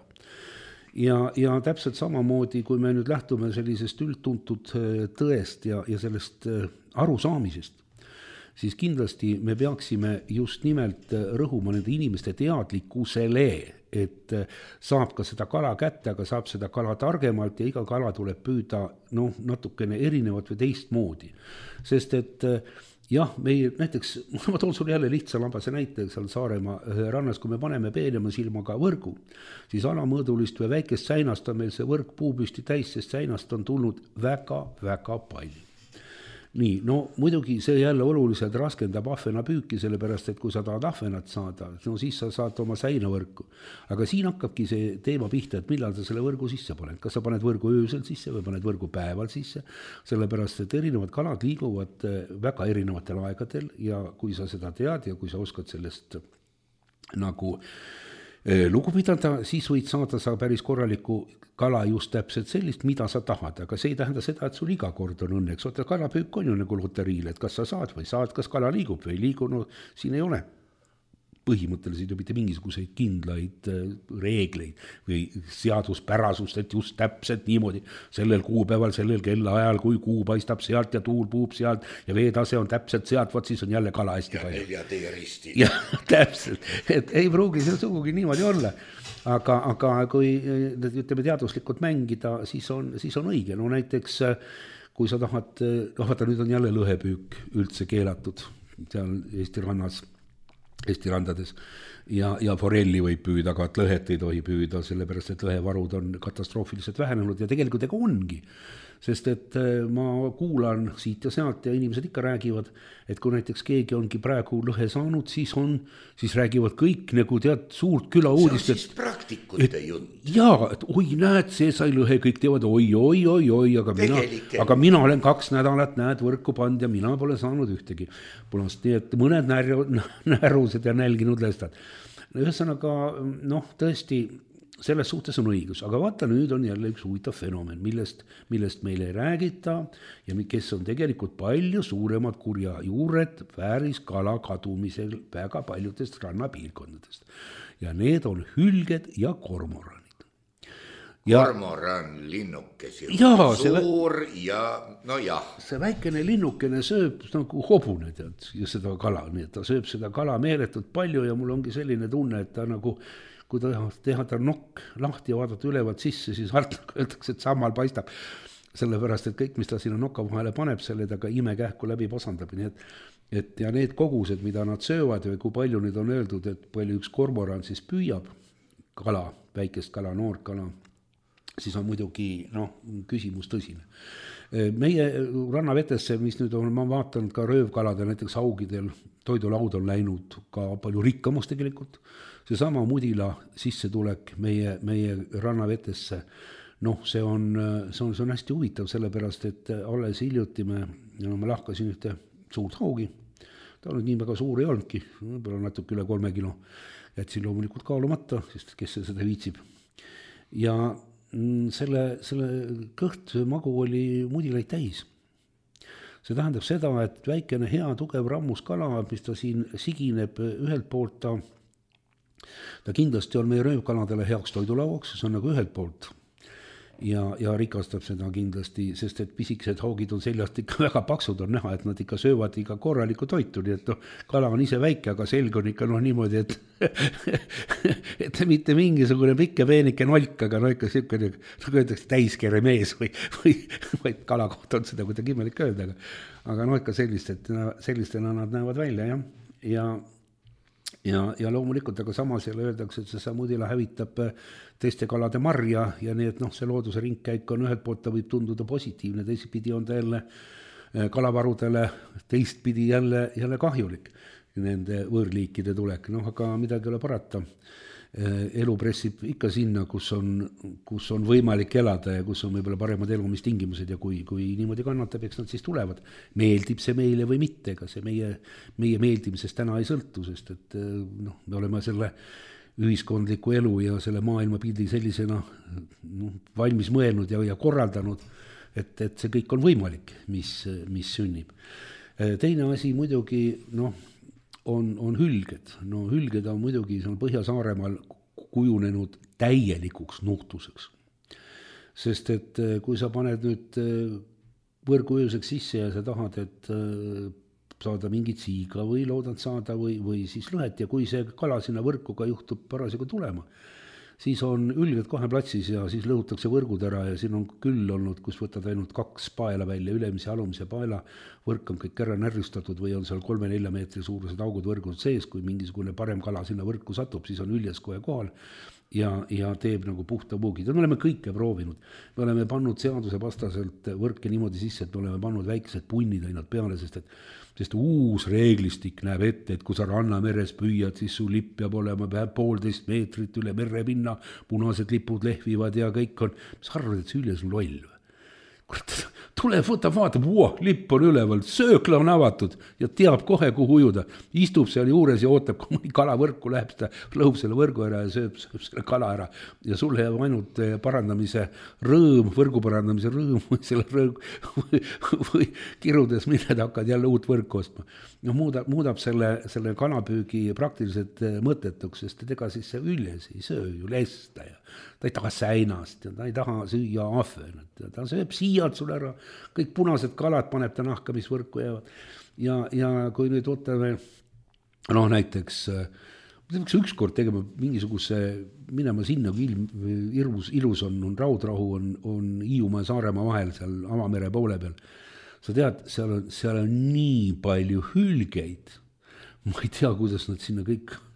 [SPEAKER 4] Ja täpselt samamoodi, kui me nüüd lähtume sellisest üldtuntud tõest ja sellest arusaamisest, siis kindlasti me peaksime just nimelt rõhuma nende inimeste teadlikkusele, et saab ka seda kala kätte, aga saab seda kala targemalt ja iga kala tuleb püüda natukene erinevat või teistmoodi. Sest et jah, näiteks, ma toon sulle jälle lihtsa lambase näite seal Saaremaa rannas, kui me paneme peenema silmaga võrgu, siis alamõõdulist või väikest säinast on meil see võrk puupüsti täis, sest säinast on tulnud väga palju. Nii, muidugi see jälle oluliselt raskendab ahvena püüki, sellepärast, et kui sa tahad ahvenat saada, siis sa saad oma säinavõrku. Aga siin hakkabki see teema pihta, et millal sa selle võrgu sisse paned. Kas sa paned võrgu öösel sisse või paned võrgu päeval sisse, sellepärast, et erinevad kalad liiguvad väga erinevatel aegadel ja kui sa seda tead ja kui sa oskad sellest nagu lugu pidada, siis võid saada sa päris korraliku kala just täpselt sellist, mida sa tahad, aga see ei tähenda seda, et sul iga kord on õnneks. Oota, kalapüük on ju nagu loteriil, et kas sa saad või saad, kas kala liigub või ei liigu, siin ei ole põhimõtteliselt ju mitte mingisuguseid kindlaid reegleid või seaduspärasust, et just täpselt niimoodi sellel kuupäeval, sellel kellaajal, kui kuu paistab sealt ja tuul puhub sealt ja veetase on täpselt sealt, võt siis on jälle kala hästi palju.
[SPEAKER 3] Ja teie risti.
[SPEAKER 4] Ja täpselt, et ei pruugi see sugugi niimoodi olla. Aga kui ütleme teaduslikult mängida, siis on õige. Näiteks, kui sa tahad, vaata nüüd on jälle lõhepüük üldse keelatud seal Eesti randades ja forelli võib püüda, aga lõhet ei tohi püüda, sellepärast et lõhevarud on katastroofiliselt vähenenud ja tegelikult ega ongi. sest et ma kuulan siit ja sealt ja inimesed ikka räägivad, et kui näiteks keegi ongi praegu lõhe saanud, siis räägivad kõik nagu tead suurt küla uudist.
[SPEAKER 3] See on siis praktikute jutt.
[SPEAKER 4] Jaa, et oi näed, see sai lõhe, kõik teevad oi, aga mina olen 2 nädalat võrku pand ja mina pole saanud ühtegi punast, nii et mõned närused ja nälginud lestad. Ühesõnaga, tõesti, selles suhtes on õigus, aga vaata, nüüd on jälle üks huvitav fenomen, millest meil ei räägita ja kes on tegelikult palju suuremad kurja juured vääriskala kadumisel väga paljudest rannapiirkondadest. Ja need on hülged ja kormoranid.
[SPEAKER 3] Kormoran linnukesi, suur ja no jah.
[SPEAKER 4] See väikene linnukene sööb nagu hobune tead, ja seda kala, nii et ta sööb seda kala meeletult palju ja mul ongi selline tunne, et ta nagu kui teha ta nokk lahti ja vaadata ülevalt sisse, siis öeldakse, et sammal paistab. Sellepärast, et kõik, mis ta sinna nokka vahele paneb, selle ta ka imekähku läbi pasandab. Nii et ja need kogused, mida nad söövad ja kui palju nüüd on öeldud, et palju üks kormoran siis püüab kala, väikest kala, noort kala, siis on muidugi küsimus tõsine. Meie rannavetesse, mis nüüd on, ma vaatan ka röövkalade, näiteks haugidel, toidulaud on läinud ka palju rikkamust tegelikult. Seesama mudila sissetulek meie rannavetesse, see on hästi huvitav, sellepärast, et alles hiljuti ma lahkasin ühte suurt haugi. Ta on nii väga suur ei olnudki, võib-olla natuke üle 3 kilo. Jätsin loomulikult kaalumata, sest kes seda viitsib. Ja selle kõht magu oli mudilaid täis. See tähendab seda, et väikene hea tugev rammuskala, mis ta siin sigineb ühelt poolt, ta kindlasti on meie röövkaladele heaks toidulauaks, see on nagu ühelt poolt ja rikastab seda kindlasti, sest et pisikesed haugid on seljast ikka väga paksud, on näha, et nad ikka söövad ikka korralikku toitu, nii et kala on ise väike, aga selg on ikka niimoodi, et mitte mingisugune pikke peenike nolk, aga ikka siuke, nagu öeldakse, täiskere mees või kala kohta on seda kuidagi imelik öelda, aga ikka sellistena nad näevad välja, ja loomulikult, aga samas jälle öeldakse, et see mudila hävitab teiste kalade marja ja nii, et see looduse ringkäik on ühelt poolt, ta võib tunduda positiivne, teistpidi on ta jälle kalavarudele, teistpidi jälle kahjulik nende võõrliikide tulek, aga midagi ei ole parata. Elu pressib ikka sinna, kus on võimalik elada ja kus on võib-olla paremad elumistingimused ja kui niimoodi kannatab, eks nad siis tulevad. Meeldib see meile või mitte, ega see meie meeldimisest täna ei sõltu, sest et me oleme selle ühiskondliku elu ja selle maailmapildi sellisena valmis mõelnud ja korraldanud, et see kõik on võimalik, mis sünnib. Teine asi muidugi, on hülged. Hülged on muidugi Põhja-Saaremaal kujunenud täielikuks nuhtuseks. Sest et kui sa paned nüüd võrguööseks sisse ja sa tahad, et saada mingit siiga või loodad saada või siis lõhet ja kui see kala sinna võrkuga juhtub parasjagu tulema, siis on hülged kohe platsis ja siis lõhutakse võrgud ära ja siin on küll olnud, kus võtad ainult 2 paela välja, ülemise ja alumise paela, võrk on kõik ära närjustatud või on seal 3-4 meetri suurused augud võrgud sees, kui mingisugune parem kala sinna võrku satub, siis on hüljes kohe kohal ja teeb nagu puhta puugid. Me oleme kõike proovinud. Me oleme pannud seaduse vastaselt võrke niimoodi sisse, et me oleme pannud väikesed punnid ainult peale, sest uus reeglistik näeb ette, et kui sa rannameres püüad, siis su lipp peab olema 1,5 meetrit üle merepinna, punased lipud lehvivad ja kõik on. Mis arvad, et see hüljes on loll? Tuleb, võtab, vaatab, lipp on üleval, söökla on avatud ja teab kohe, kuhu ujuda. Istub seal juures ja ootab, kui mõni kala võrku läheb, ta lõhub selle võrgu ära ja sööb selle kala ära. Ja sul jääb ainult võrgu parandamise rõõm või kirudes mined hakkad jälle uut võrku ostma. Muudab selle kanapüügi praktiliselt mõttetuks, sest ega siis see hüljes ei söö ju lesta ja ta ei taha säinast ja ta ei taha süüa ahvenat ja ta sööb siiad sul ära, kõik punased kalad paneb ta nahka, mis võrku jäävad. Ja kui nüüd võtame, näiteks ükskord tegema minema sinna, kui ilus on Raudrahu on Hiiumaa ja Saaremaa vahel seal avamere poole peal. Sa tead, seal on nii palju hülgeid, ma ei tea, kuidas nad sinna kõik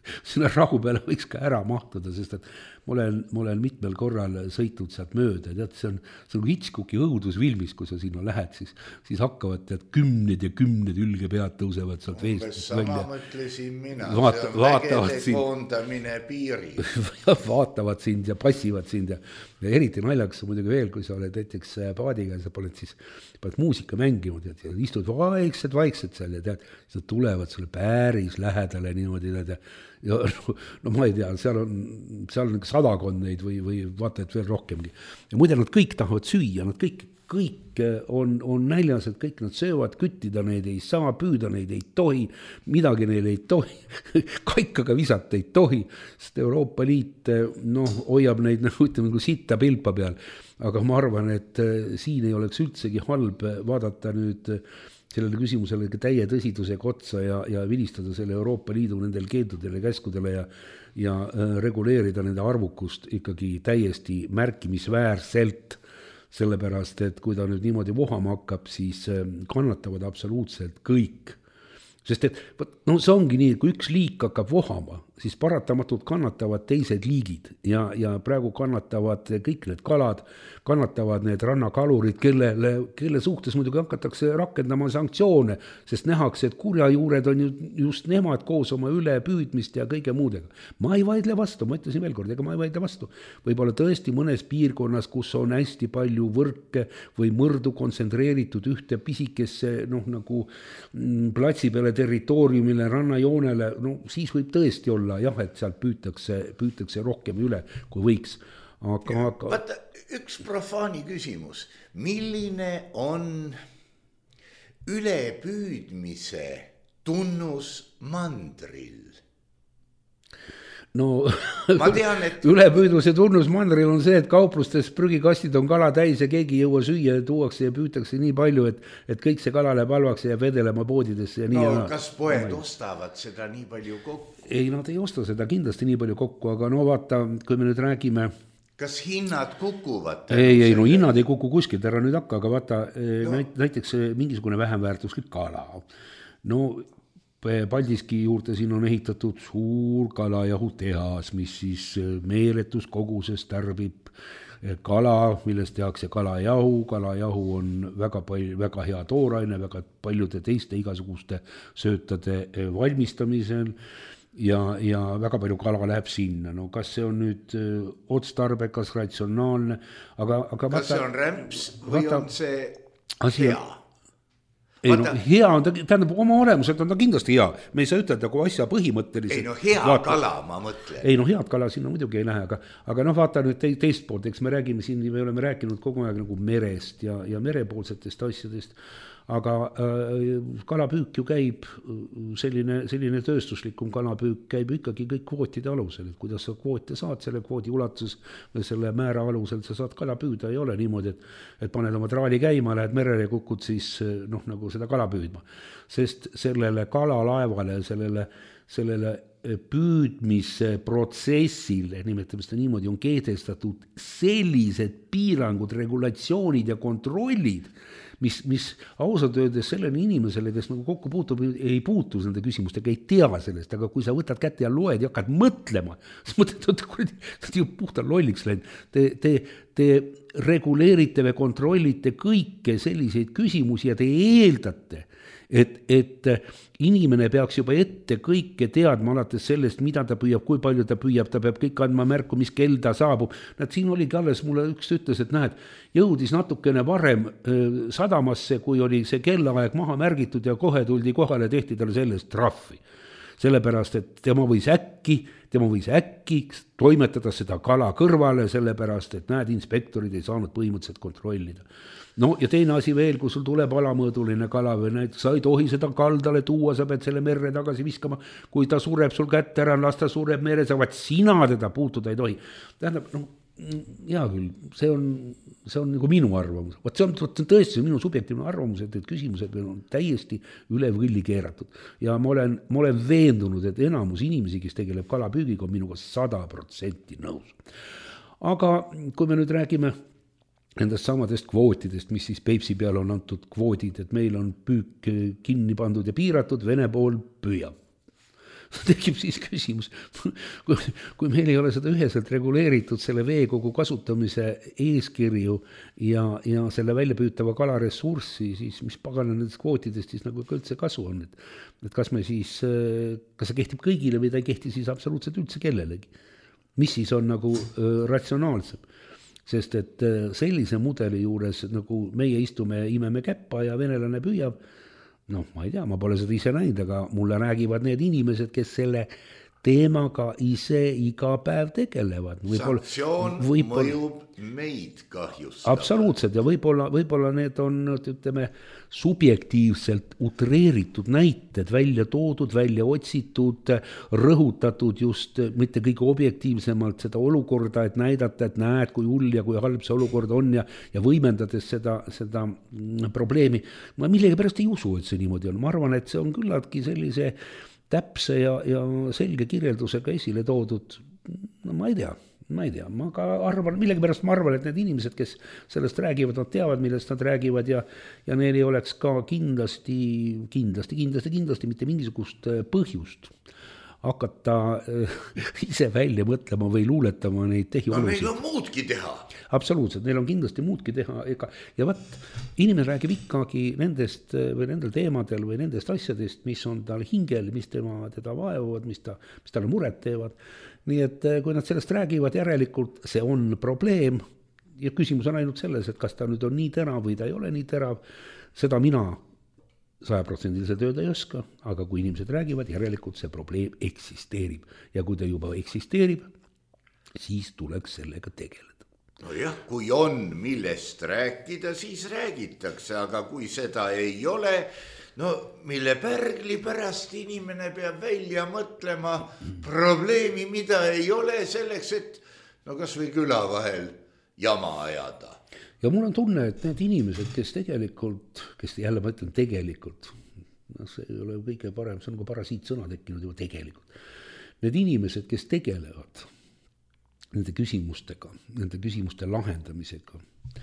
[SPEAKER 4] sinna rahu peale võiks ka ära mahtuda, sest et ma olen mitmel korral sõitnud sealt mööda, tead, see on nagu Hitchcocki õudusfilmis, kui sa sinna lähed, siis hakkavad tead kümned ja kümned ülgepead tõusevad sealt veest
[SPEAKER 3] sama mõtlesin mina, see on vägede koondamine piiril.
[SPEAKER 4] Vaatavad sind ja passivad sind ja eriti naljakas on muidugi veel, kui sa oled näiteks paadiga ja sa paned muusika mängima, tead, ja istud vaikselt seal ja tead, siis nad tulevad sulle päris lähedale niimoodi, tead, ja no ma ei tea, seal on 100 neid või vaata, et veel rohkemgi. Ja muide, nad kõik tahavad süüa, nad kõik on näljased, kõik nad söövad, küttida neid ei saa, püüda neid ei tohi, midagi neil ei tohi, kaikaga visata ei tohi, sest Euroopa Liit hoiab neid nagu sitta pilpa peal. Aga ma arvan, et siin ei oleks üldsegi halb vaadata nüüd sellele küsimusele täie tõsidusega otsa ja vilistada selle Euroopa Liidu nendel keeldudele, käskudele ja reguleerida nende arvukust ikkagi täiesti märkimisväärselt, sellepärast, et kui ta nüüd niimoodi vohama hakkab, siis kannatavad absoluutselt kõik. Sest et see ongi nii, et kui üks liik hakkab vohama, siis paratamatult kannatavad teised liigid ja praegu kannatavad kõik need kalad, kannatavad need rannakalurid, kelle suhtes muidugi hakatakse rakendama sanktsioone, sest nähakse, et kurjajuured on just nemad koos oma ülepüüdmist ja kõige muudega. Ma ei vaidle vastu, ma ütlesin veel kord, ega ma ei vaidle vastu. Võib-olla tõesti mõnes piirkonnas, kus on hästi palju võrke või mõrdu kontsentreeritud ühte pisikesse nagu platsi peale territooriumile, rannajoonele, siis võib tõesti olla jah, et sealt püütakse rohkem üle, kui võiks.
[SPEAKER 3] Vaata, üks profaani küsimus. Milline on ülepüüdmise tunnus mandril?
[SPEAKER 4] No
[SPEAKER 3] ma tean, et
[SPEAKER 4] ülepüüdluse tunnus mandril on see, et kauplustes prügikastid on kala täis ja keegi ei jõua süüa ja tuuakse ja püütakse nii palju, et kõik see kala läheb halvaks ja vedelema poodidesse ja nii.
[SPEAKER 3] No kas poed ostavad seda nii palju kokku?
[SPEAKER 4] Ei, nad ei osta seda kindlasti nii palju kokku, aga vaata, kui me nüüd räägime.
[SPEAKER 3] Kas hinnad kukuvad?
[SPEAKER 4] Ei, hinnad ei kuku kuskilt, ära nüüd hakka, aga vaata, näiteks mingisugune vähemväärtuslik kala. Paldiski juurde siin on ehitatud suur kalajahutehas, mis siis meeletus koguses tarbib kala, millest tehakse kalajahu. Kalajahu on väga hea tooraine, väga paljude teiste igasuguste söötade valmistamisel ja väga palju kala läheb sinna. No kas see on nüüd otstarbekas, ratsionaalne, aga
[SPEAKER 3] kas see on rämps või on see hea?
[SPEAKER 4] Hea on ta, tähendab oma olemuselt on ta kindlasti hea. Me ei saa ütelda, kui asja põhimõtteliselt.
[SPEAKER 3] Hea kala, ma mõtlen.
[SPEAKER 4] Head kala sinna muidugi ei lähe, aga vaata nüüd teist poolt, eks me räägime siin, me oleme rääkinud kogu aeg nagu merest ja merepoolsetest asjadest, aga kalapüük ju käib, selline tööstuslikum kalapüük käib ikkagi kõik kvootide alusel, et kuidas sa kvoote saad, selle kvoodi ulatuses või selle määra alusel sa saad kala püüda, ei ole niimoodi, et paned oma traali käima, lähed merele ja kukud siis nagu seda kala püüdma, sest sellele kalalaevale, sellele püüdmise protsessile, nimetame seda niimoodi, on kehtestatud sellised piirangud, regulatsioonid ja kontrollid, mis ausalt öeldes sellele inimesele, kes nagu kokku puutub, ei puutu nende küsimustega, ei tea sellest, aga kui sa võtad kätte ja loed ja hakkad mõtlema, siis mõtled, et ju puhtal lolliks läinud. Te reguleerite või kontrollite kõike selliseid küsimusi ja te eeldate, et inimene peaks juba ette kõike teadma alates sellest, mida ta püüab, kui palju ta püüab, ta peab kõik andma märku, mis kell ta saabub. Siin oligi alles, mulle üks ütles, et näed, jõudis natukene varem sadamasse, kui oli see kellaaeg maha märgitud ja kohe tuldi kohale, tehti talle sellest trahvi. Sellepärast, et tema võis äkki toimetada seda kala kõrvale, sellepärast, et näed, inspektorid ei saanud põhimõtteliselt kontrollida. No ja teine asi veel, kui sul tuleb alamõõduline kala või näiteks sa ei tohi seda kaldale tuua, sa pead selle merre tagasi viskama, kui ta sureb sul kätte ära, las ta sureb meres, aga sina teda puutuda ei tohi. Tähendab, hea küll, see on nagu minu arvamus. See on tõesti minu subjektiivne arvamus, et küsimused on täiesti üle võlli keeratud. Ja ma olen veendunud, et enamus inimesi, kes tegeleb kalapüügiga, on minuga 100% nõus. Aga kui me nüüd räägime nendest samadest kvootidest, mis siis Peipsi peal on antud kvoodid, et meil on püük kinni pandud ja piiratud, Vene pool püüab. tekib siis küsimus, kui meil ei ole seda üheselt reguleeritud selle veekogu kasutamise eeskirju ja selle väljapüütava kalaressurssi, siis mis pagana nendest kvootidest siis nagu üldse kasu on, et kas me siis, kas see kehtib kõigile või ta ei kehti siis absoluutselt üldse kellelegi. Mis siis on nagu ratsionaalsem? Sest et sellise mudeli juures nagu meie istume, imeme käppa ja venelane püüab, noh, ma ei tea, ma pole seda ise näinud, aga mulle räägivad need inimesed, kes selle teemaga ise iga päev tegelevad.
[SPEAKER 3] Sanktsioon mõjub meid kahjustama.
[SPEAKER 4] Absoluutselt ja võib-olla need on, ütleme, subjektiivselt utreeritud näited, välja toodud, välja otsitud, rõhutatud just mitte kõige objektiivsemalt seda olukorda, et näidata, et näed, kui hull ja kui halb see olukord on ja võimendades seda probleemi. Ma millegi pärast ei usu, et see niimoodi on. Ma arvan, et see on küllaltki sellise täpse ja selge kirjeldusega esile toodud, no ma ei tea, ma ka arvan, millegi pärast ma arvan, et need inimesed, kes sellest räägivad, nad teavad, millest nad räägivad ja neil ei oleks ka kindlasti mitte mingisugust põhjust hakata ise välja mõtlema või luuletama neid tehiolusid.
[SPEAKER 3] No neil on muudki teha.
[SPEAKER 4] Absoluutselt, neil on kindlasti muudki teha. Ja inimene räägib ikkagi nendest või nendel teemadel või nendest asjadest, mis on tal hingel, mis teda vaevuvad, mis talle muret teevad. Nii et kui nad sellest räägivad, järelikult see on probleem ja küsimus on ainult selles, et kas ta nüüd on nii terav või ta ei ole nii terav, seda mina 100% öelda ei oska, aga kui inimesed räägivad, järelikult see probleem eksisteerib. Ja kui ta juba eksisteerib, siis tuleks sellega tegeleda.
[SPEAKER 3] No jah, kui on millest rääkida, siis räägitakse, aga kui seda ei ole, no mille pärgli pärast inimene peab välja mõtlema probleemi, mida ei ole selleks, et no kas või küla vahel jama ajada.
[SPEAKER 4] Ja mul on tunne, et need inimesed, kes jälle ma ütlen tegelikult, see ei ole kõige parem, see on ka parasiitsõna tekkinud juba tegelikult. Need inimesed, kes tegelevad nende küsimustega, nende küsimuste lahendamisega,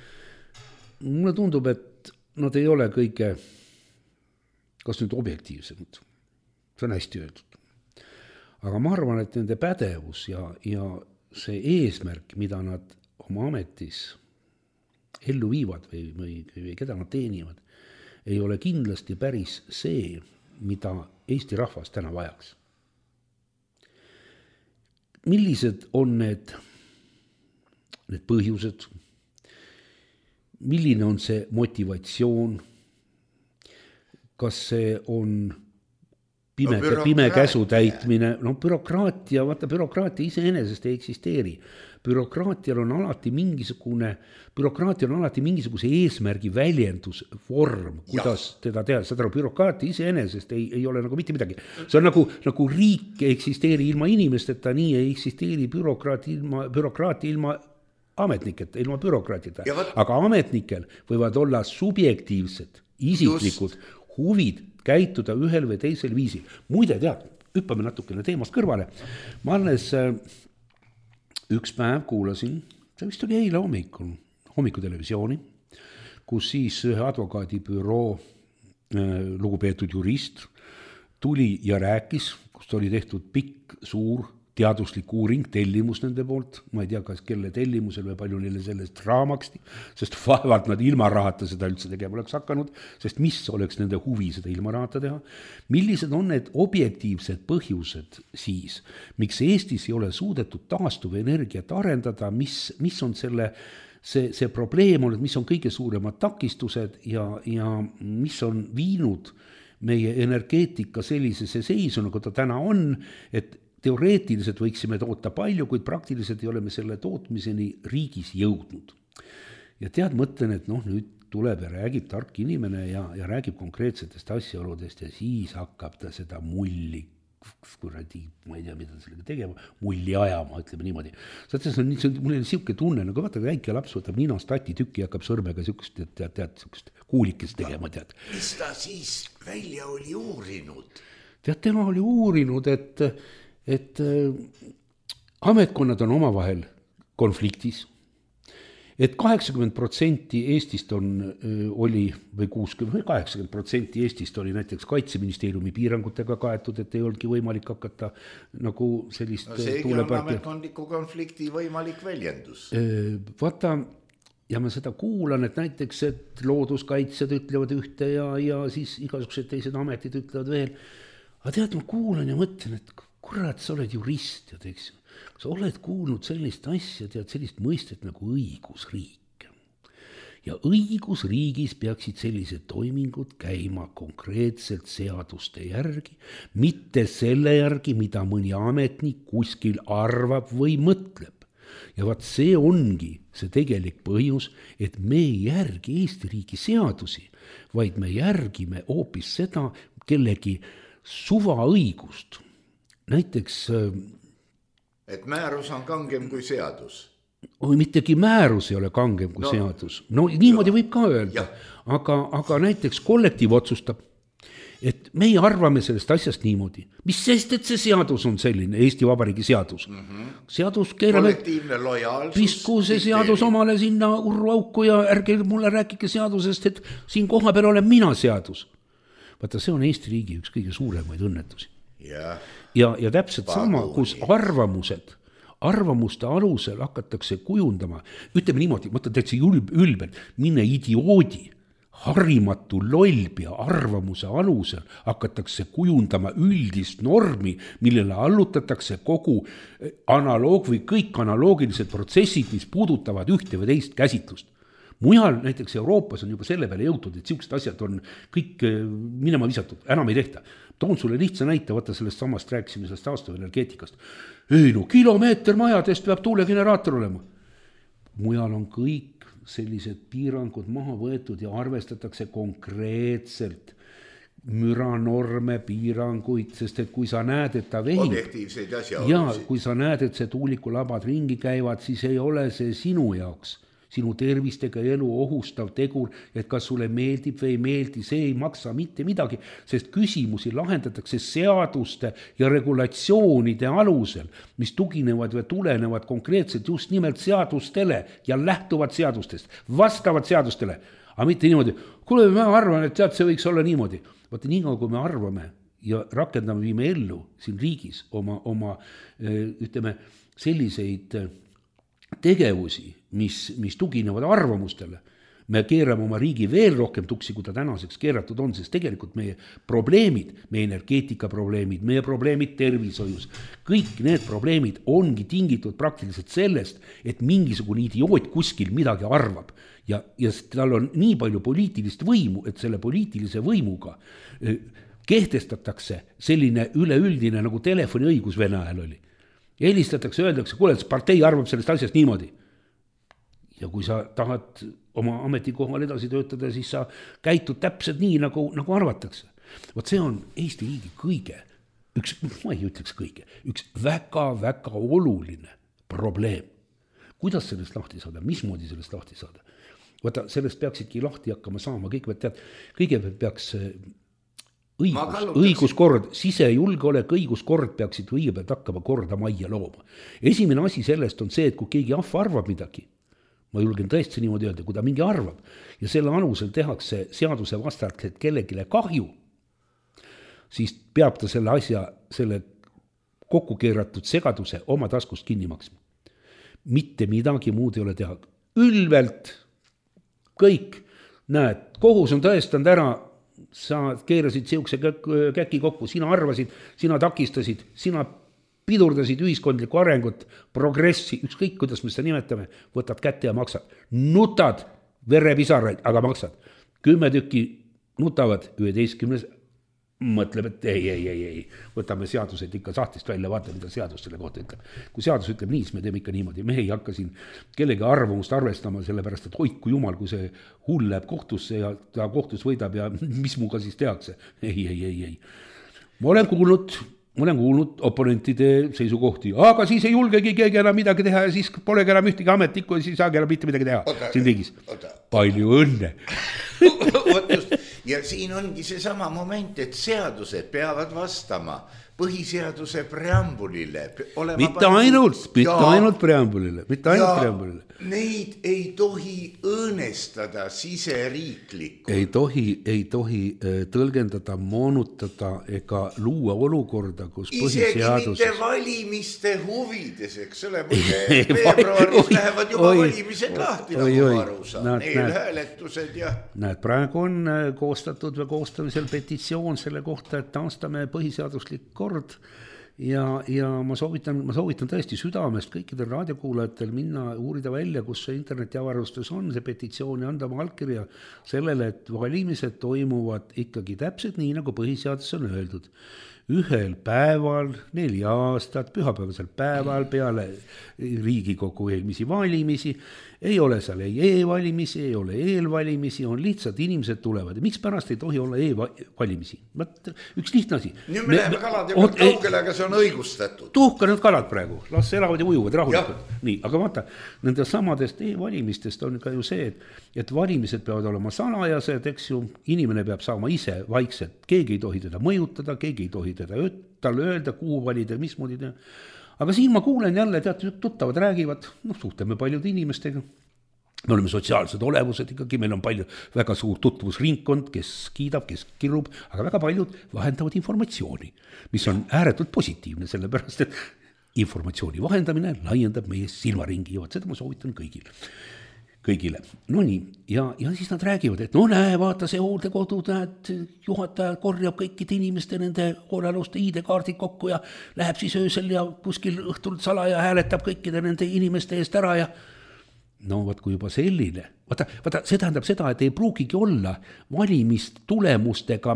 [SPEAKER 4] mulle tundub, et nad ei ole kõige, kas nüüd objektiivsemad, see on hästi öeldud. Aga ma arvan, et nende pädevus ja see eesmärk, mida nad oma ametis ellu viivad või keda nad teenivad, ei ole kindlasti päris see, mida Eesti rahvas täna vajaks. Millised on need põhjused, milline on see motivatsioon, kas see on pime käsu täitmine, bürokraatia iseenesest ei eksisteeri. Bürokraatial on alati mingisuguse eesmärgi väljendusvorm, kuidas teda teha. Seda bürokraatia iseenesest ei ole nagu mitte midagi. See on nagu riik ei eksisteeri ilma inimesteta, nii ei eksisteeri bürokraatia ilma ametniketa, ilma bürokraatita. Aga ametnikel võivad olla subjektiivsed, isiklikud huvid käituda ühel või teisel viisil. Muide, hüppame natukene teemast kõrvale. Ma alles üks päev kuulasin, see vist oli eile hommikutelevisiooni, kus siis ühe advokaadibüroo lugupeetud jurist tuli ja rääkis, kus oli tehtud pikk, suur teaduslik uuring, tellimus nende poolt, ma ei tea, kas kelle tellimusel või palju neile sellest raha maksti, sest vaevalt nad ilma rahata seda üldse tegema oleks hakanud, sest mis oleks nende huvi seda ilma rahata teha. Millised on need objektiivsed põhjused siis, miks Eestis ei ole suudetud taastuv energiat arendada, mis on see probleem olnud, mis on kõige suuremad takistused ja mis on viinud meie energeetika sellisesse seisu, nagu ta täna on, et teoreetiliselt võiksime toota palju, kuid praktiliselt ei ole me selle tootmiseni riigis jõudnud. Ja mõtlen, et nüüd tuleb ja räägib tark inimene ja räägib konkreetsetest asjaoludest ja siis hakkab ta seda mulli, ma ei tea, mida ta sellega tegema, mulli ajama, ütleme niimoodi. Mul on siuke tunne, nagu vaata, väike laps võtab ninast tatitükki ja hakkab sõrmega siukest kuulikest tegema.
[SPEAKER 3] Mis ta siis välja oli uurinud?
[SPEAKER 4] Tema oli uurinud, et ametkonnad on omavahel konfliktis et 80% Eestist oli või 80% Eestist oli näiteks Kaitseministeeriumi piirangutega kaetud, et ei olnudki võimalik hakata nagu sellist
[SPEAKER 3] seegi on ametkondliku konflikti võimalik väljendus.
[SPEAKER 4] Vaata, ja ma seda kuulan, et näiteks, et looduskaitsjad ütlevad ühte ja siis igasugused teised ametid ütlevad veel. Aga tead, ma kuulan ja mõtlen, et kurat, sa oled jurist ja teeks. Sa oled kuulnud sellist asja, tead sellist mõistet nagu õigusriik. Ja õigusriigis peaksid sellised toimingud käima konkreetselt seaduste järgi, mitte selle järgi, mida mõni ametnik kuskil arvab või mõtleb. Ja vaat see ongi see tegelik põhjus, et me ei järgi Eesti riigi seadusi, vaid me järgime hoopis seda kellegi suvaõigust. Näiteks
[SPEAKER 3] et määrus on kangem kui seadus.
[SPEAKER 4] Mittegi määrus ei ole kangem kui seadus. No niimoodi võib ka öelda. Aga näiteks kollektiiv otsustab, et meie arvame sellest asjast niimoodi. Mis sest, et see seadus on selline, Eesti Vabariigi seadus. Seadus keerame, pisku see seadus omale sinna urruauku ja ärge mulle rääkige seadusest, et siin koha peal olen mina seadus. Vaata, see on Eesti riigi üks kõige suuremaid õnnetusi. Ja täpselt sama, kus arvamuste alusel hakatakse kujundama, ütleme niimoodi, mõtlen täitsa ülbel, minne idioodi, harimatu lollpea arvamuse alusel hakatakse kujundama üldist normi, millele allutatakse kogu analoog või kõik analoogilised protsessid, mis puudutavad ühte või teist käsitlust. Mujal näiteks Euroopas on juba selle peale jõutud, et siuksed asjad on kõik minema visatud, enam ei tehta. Toon sulle lihtsa näite, võtta sellest samast rääkisime sellest taastuvenergeetikast. Ei no kilomeeter majadest peab tuulegeneraator olema. Mujal on kõik sellised piirangud maha võetud ja arvestatakse konkreetselt müranorme, piiranguid, sest et kui sa näed, et ta vehib,
[SPEAKER 3] objektiivseid asjaolusid.
[SPEAKER 4] Ja kui sa näed, et see tuulikulabad ringi käivad, siis ei ole see sinu jaoks. Sinu tervistega elu ohustav tegur, et kas sulle meeldib või ei meeldi, see ei maksa mitte midagi, sest küsimusi lahendatakse seaduste ja regulatsioonide alusel, mis tuginevad või tulenevad konkreetselt just nimelt seadustele ja lähtuvad seadustest, vastavad seadustele. Aga mitte niimoodi, kuule, ma arvan, et tead, see võiks olla niimoodi. Vaata, nii kui me arvame ja rakendame, viime ellu siin riigis oma ütleme, selliseid tegevusi, mis tuginevad arvamustele, me keerame oma riigi veel rohkem tuksi, kui ta tänaseks keeratud on, sest tegelikult meie probleemid, meie energeetika probleemid, meie probleemid tervishoius, kõik need probleemid ongi tingitud praktiliselt sellest, et mingisugune idioot kuskil midagi arvab ja tal on nii palju poliitilist võimu, et selle poliitilise võimuga kehtestatakse selline üleüldine nagu telefoniõigus Vene ajal oli. Helistatakse, öeldakse, kuule, partei arvab sellest asjast niimoodi. Ja kui sa tahad oma ametikohal edasi töötada, siis sa käitud täpselt nii, nagu arvatakse. Vot see on Eesti riigi kõige, ma ei ütleks kõige, üks väga-väga oluline probleem. Kuidas sellest lahti saada? Mismoodi sellest lahti saada? Vaata, sellest peaksidki lahti hakkama saama. Kõigepealt peaks õiguskord, sisejulgeolek, õiguskord peaksid kõigepealt hakkama korda majja looma. Esimene asi sellest on see, et kui keegi ahva arvab midagi, ma julgen tõesti niimoodi öelda, kui ta mingi arvab ja selle alusel tehakse seaduse vastalt, et kellegile kahju, siis peab ta selle asja, selle kokku keeratud segaduse oma taskust kinni maksma. Mitte midagi muud ei ole teha. Ülvelt kõik, näed, kohus on tõestanud ära, sa keerasid siukse käki kokku, sina arvasid, sina takistasid, sina pidurdasid ühiskondlikku arengut, progressi, ükskõik kuidas me seda nimetame, võtad kätte ja maksad. Nutad verepisaraid, aga maksad. 10 tükki nutavad, 11 mõtleb, et ei, võtame seadused ikka sahtist välja, vaata, mida seadus selle kohta ütleb. Kui seadus ütleb nii, siis me teeme ikka niimoodi. Me ei hakka siin kellegi arvamust arvestama, sellepärast, et hoidku jumal, kui see hull läheb kohtusse ja ta kohtus võidab ja mis muga siis tehakse. Ei. Ma olen kuulnud oponentide seisukohti, aga siis ei julgegi keegi enam midagi teha ja siis polegi enam ühtegi ametnikku ja siis saagi enam mitte midagi teha siin riigis. Palju õnne.
[SPEAKER 3] Ja siin ongi see sama moment, et seadused peavad vastama põhiseaduse preambulile.
[SPEAKER 4] Mitte ainult preambulile.
[SPEAKER 3] Neid ei tohi õõnestada siseriiklikult.
[SPEAKER 4] Ei tohi tõlgendada, moonutada ega luua olukorda, kus põhiseadus...
[SPEAKER 3] Isegi mitte valimiste huvides, eks ole, veebruaris lähevad juba valimised lahti, nagu aru saa. Neil hääletused ja...
[SPEAKER 4] Näed, praegu on koostatud või koostamisel petitsioon selle kohta, et taastame põhiseaduslik kord ja ma soovitan tõesti südamest kõikidel raadiokuulajatel minna uurida välja, kus see internetiavarustes on see petitsioon ja anda oma allkirja sellele, et valimised toimuvad ikkagi täpselt nii, nagu põhiseadus on öeldud. Ühel päeval, 4 aastat, pühapäevasel päeval peale Riigikogu eelmisi valimisi, ei ole seal ei e-valimisi, ei ole eelvalimisi, on lihtsalt inimesed tulevad. Ja miks pärast ei tohi olla e-valimisi? Üks lihtne asi.
[SPEAKER 3] Nüüd me läheme kalad juba kaugele, aga see on õigustatud.
[SPEAKER 4] Tuhka need kalad praegu, las elavad ja ujuvad rahulikult. Nii, aga vaata, nende samadest e-valimistest on ka ju see, et valimised peavad olema salajased, eks ju, inimene peab saama ise vaikselt, keegi ei tohi teda mõjutada, keegi ei tohi teda talle öelda, kuhu valida, mismoodi teha. Aga siin ma kuulen jälle, tuttavad räägivad, suhtleme paljude inimestega. Me oleme sotsiaalsed olevused ikkagi, meil on palju väga suur tutvusringkond, kes kiidab, kes kirub, aga väga paljud vahendavad informatsiooni, mis on ääretult positiivne, sellepärast, et informatsiooni vahendamine laiendab meie silmaringi ja seda ma soovitan kõigile. No nii, ja siis nad räägivad, et näe, vaata see hooldekodud, juhataja korjab kõikide inimeste nende hoolealuste ID-kaardid kokku ja läheb siis öösel ja kuskil õhtul salaja hääletab kõikide nende inimeste eest ära ja vaat kui juba selline, vaata see tähendab seda, et ei pruugigi olla valimistulemustega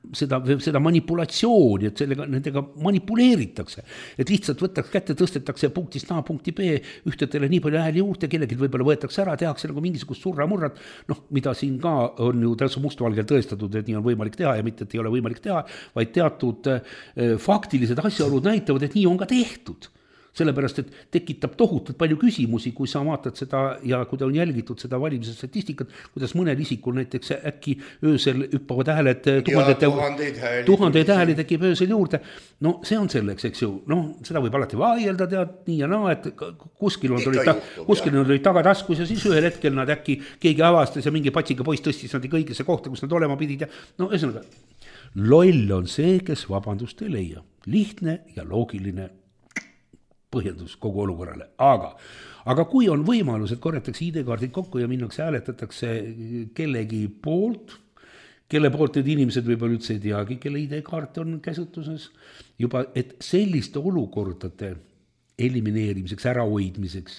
[SPEAKER 4] seda manipulatsiooni, et nendega manipuleeritakse, et lihtsalt võtaks kätte, tõstetakse punktist A punkti B, ühtedele nii palju hääli juurde, kellelgi võib-olla võetakse ära, tehakse nagu mingisugust surramurrat, mida siin ka on ju täitsa mustvalgel tõestatud, et nii on võimalik teha ja mitte, et ei ole võimalik teha, vaid teatud faktilised asjaolud näitavad, et nii on ka tehtud. Sellepärast, et tekitab tohutult palju küsimusi, kui sa vaatad seda ja kui ta on jälgitud seda valimise statistikat, kuidas mõnel isikul näiteks äkki öösel hüppavad hääled, tuhandeid hääli tekib öösel juurde. See on selleks, eks ju, seda võib alati vaielda, tead nii ja naa, et kuskil on tulid tagataskus ja siis ühel hetkel nad äkki keegi avastas ja mingi patsiga poiss tõstis nad kõigisse kohta, kus nad olema pidid ja ühesõnaga, loll on see, kes vabandust ei leia. Lihtne ja loogiline põhjendus kogu olukorrale, aga kui on võimalus, et korjatakse ID-kaardid kokku ja minnakse hääletatakse kellegi poolt, kelle poolt need inimesed võib-olla üldse ei teagi, kelle ID-kaart on käsutuses, juba et selliste olukordade elimineerimiseks, ärahoidmiseks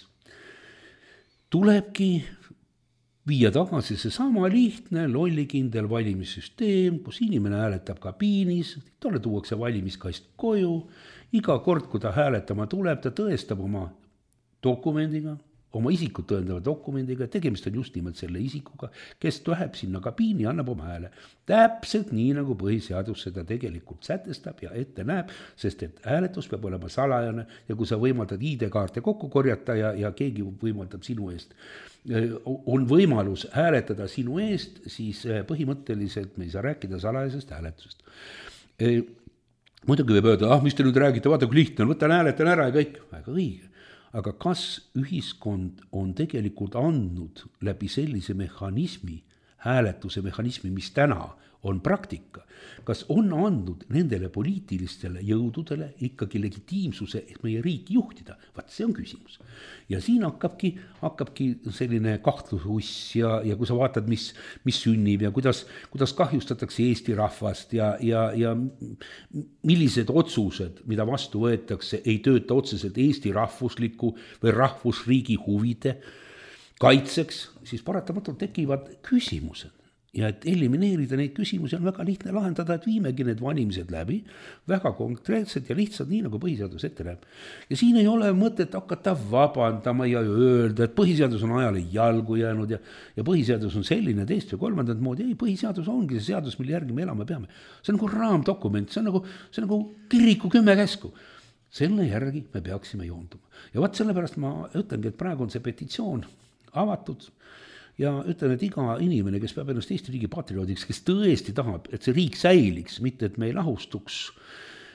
[SPEAKER 4] tulebki viia tagasi see sama lihtne lollikindel valimissüsteem, kus inimene hääletab kabiinis, talle tuuakse valimiskast koju, iga kord, kui ta hääletama tuleb, ta tõestab oma dokumendiga, oma isikut tõendava dokumendiga, tegemist on just nimelt selle isikuga, kes läheb sinna kabiini ja annab oma hääle. Täpselt nii, nagu põhiseadus seda tegelikult sätestab ja ette näeb, sest et hääletus peab olema salajane ja kui sa võimaldad ID-kaarte kokku korjata ja keegi võimaldab sinu eest, on võimalus hääletada sinu eest, siis põhimõtteliselt me ei saa rääkida salajasest hääletusest. Muidugi võib öelda, mis te nüüd räägite, vaata kui lihtne on, võtan hääletan ära ja kõik, väga õige. Aga kas ühiskond on tegelikult andnud läbi sellise mehhanismi, hääletuse mehhanismi, mis täna on praktika, kas on andnud nendele poliitilistele jõududele ikkagi legitiimsuse, et meie riiki juhtida? Vaat see on küsimus. Ja siin hakkabki selline kahtlususs ja kui sa vaatad, mis sünnib ja kuidas kahjustatakse Eesti rahvast ja millised otsused, mida vastu võetakse, ei tööta otseselt Eesti rahvusliku või rahvusriigi huvide kaitseks, siis paratamatult tekivad küsimused. Ja et elimineerida neid küsimusi on väga lihtne lahendada, et viimegi need valimised läbi, väga konkreetselt ja lihtsalt nii, nagu põhiseadus ette näeb. Ja siin ei ole mõtet hakata vabandama ja öelda, et põhiseadus on ajale jalgu jäänud ja põhiseadus on selline teist või kolmandat moodi. Ei, põhiseadus ongi see seadus, mille järgi me elama peame. See on nagu raamdokument, see on nagu kiriku 10 käsku. Selle järgi me peaksime joonduma. Ja vaat sellepärast ma ütlengi, et praegu on see petitsioon avatud. Ja ütlen, et iga inimene, kes peab ennast Eesti riigi patrioodiks, kes tõesti tahab, et see riik säiliks, mitte et me ei lahustuks,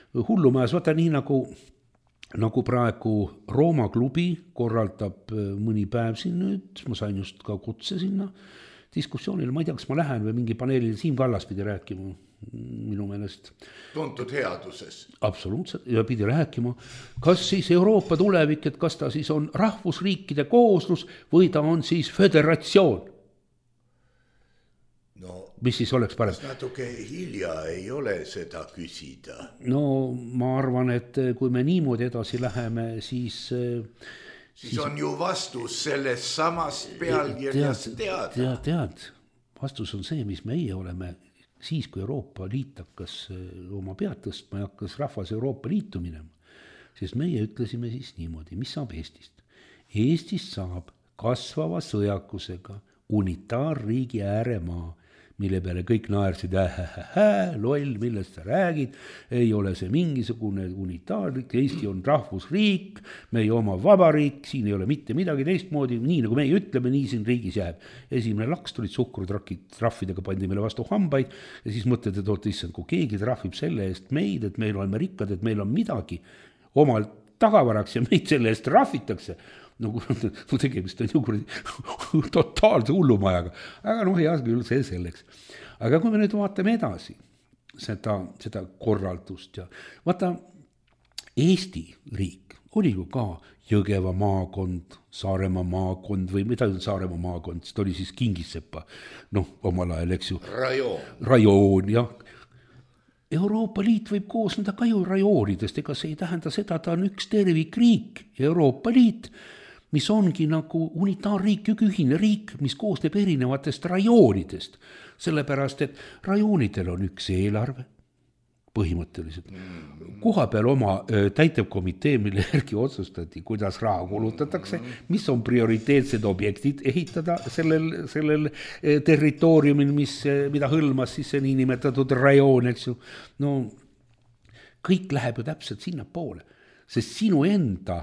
[SPEAKER 4] hullumajas, vaata nii nagu praegu Rooma klubi korraldab mõni päev siin nüüd, ma sain just ka kutse sinna diskussioonile, ma ei tea, kas ma lähen või mingi paneelil, Siim Kallas pidi rääkima minu meelest.
[SPEAKER 3] Tuntud headuses.
[SPEAKER 4] Absoluutselt, ja pidi rääkima, kas siis Euroopa tulevik, et kas ta siis on rahvusriikide kooslus või ta on siis föderatsioon.
[SPEAKER 3] No,
[SPEAKER 4] mis siis oleks parem?
[SPEAKER 3] Kas natuke hilja ei ole seda küsida?
[SPEAKER 4] No ma arvan, et kui me niimoodi edasi läheme, siis
[SPEAKER 3] on ju vastus sellest samast pealkirjast teada.
[SPEAKER 4] Tead, vastus on see, mis meie oleme siis, kui Euroopa Liit hakkas oma pead tõstma ja hakkas rahvas Euroopa Liitu minema, siis meie ütlesime siis niimoodi, mis saab Eestist. Eestist saab kasvava sõjakusega unitaarriigi ääremaa, mille peale kõik naersid, loll, millest sa räägid, ei ole see mingisugune unitaarriik, Eesti on rahvusriik, meie oma vabariik, siin ei ole mitte midagi teistmoodi, nii nagu meie ütleme, nii siin riigis jääb. Esimene laks tulid suhkrutrahvidega, pandi meile vastu hambaid ja siis mõtled, et oota issand, kui keegi trahvib selle eest meid, et meil oleme rikkad, et meil on midagi omal tagavaraks ja meid selle eest trahvitakse. No tegemist on ju totaalse hullumajaga, aga hea küll see selleks. Aga kui me nüüd vaatame edasi seda korraldust ja vaata, Eesti riik oli ju ka Jõgeva maakond, Saaremaa maakond või mida on Saaremaa maakond, seda oli siis Kingissepa, omal ajal, eks ju. Rajoon, jah. Euroopa Liit võib koosneda ka ju rajoonidest, ega see ei tähenda seda, ta on üks tervikriik, Euroopa Liit, mis ongi nagu unitaarriik, ühine riik, mis koosneb erinevatest rajoonidest, sellepärast, et rajoonidel on üks eelarve, põhimõtteliselt. Koha peal oma täitevkomitee, mille järgi otsustati, kuidas raha kulutatakse, mis on prioriteetsed objektid ehitada sellel territooriumil, mida hõlmas siis see niinimetatud rajoon, eks ju. No kõik läheb ju täpselt sinna poole, sest sinu enda,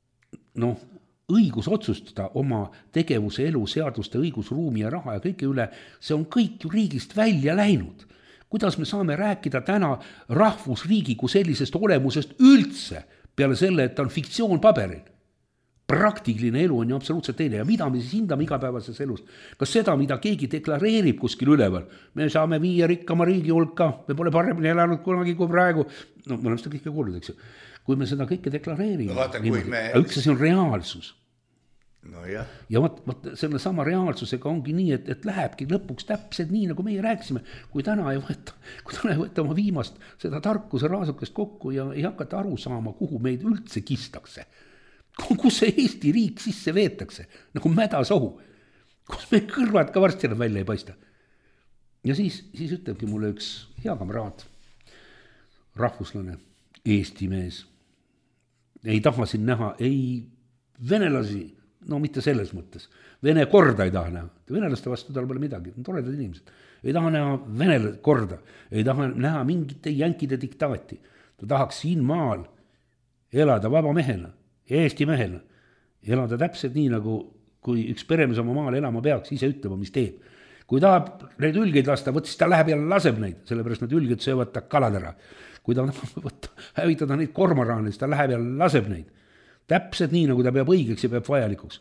[SPEAKER 4] õigus otsustada oma tegevuse, elu, seaduste, õigusruumi ja raha ja kõike üle, see on kõik ju riigist välja läinud. Kuidas me saame rääkida täna rahvusriigi kui sellisest olemusest üldse peale selle, et ta on fiktsioon paberil? Praktiline elu on ju absoluutselt teine ja mida me siis hindame igapäevases elus? Kas seda, mida keegi deklareerib kuskil üleval? Me saame 5 rikkama riigi hulka, me pole paremini elanud kunagi kui praegu. Me oleme seda kõike kuulnud, eks ju. Kui me seda kõike deklareerime, üks asi on reaalsus.
[SPEAKER 3] No jah.
[SPEAKER 4] Ja võt selle sama reaalsusega ongi nii, et lähebki lõpuks täpselt nii, nagu meie rääksime, kui täna ei võtta oma viimast seda tarkuse raasukest kokku ja ei hakata aru saama, kuhu meid üldse kistakse. Kus see Eesti riik sisse veetakse, nagu mädasohu, kus me kõrvad ka varsti enam välja ei paista. Ja siis ütlebki mulle üks hea kamraad, rahvuslane, Eesti mees, ei taha siin näha, ei venelasi, mitte selles mõttes. Vene korda ei taha näha. Venelaste vastu tal pole midagi. Toredad inimesed. Ei taha näha Vene korda. Ei taha näha mingite jänkide diktaati. Ta tahaks siin maal elada vaba mehena, Eesti mehena. Elada täpselt nii, nagu kui üks peremees oma maal elama peaks, ise ütlema, mis teeb. Kui tahab neid ülgeid lasta, siis ta läheb ja laseb neid, sellepärast need ülged söövad ta kalad ära. Kui ta hävitada neid kormoraane, siis ta läheb ja laseb neid. Täpselt nii, nagu ta peab õigeks ja peab vajalikuks.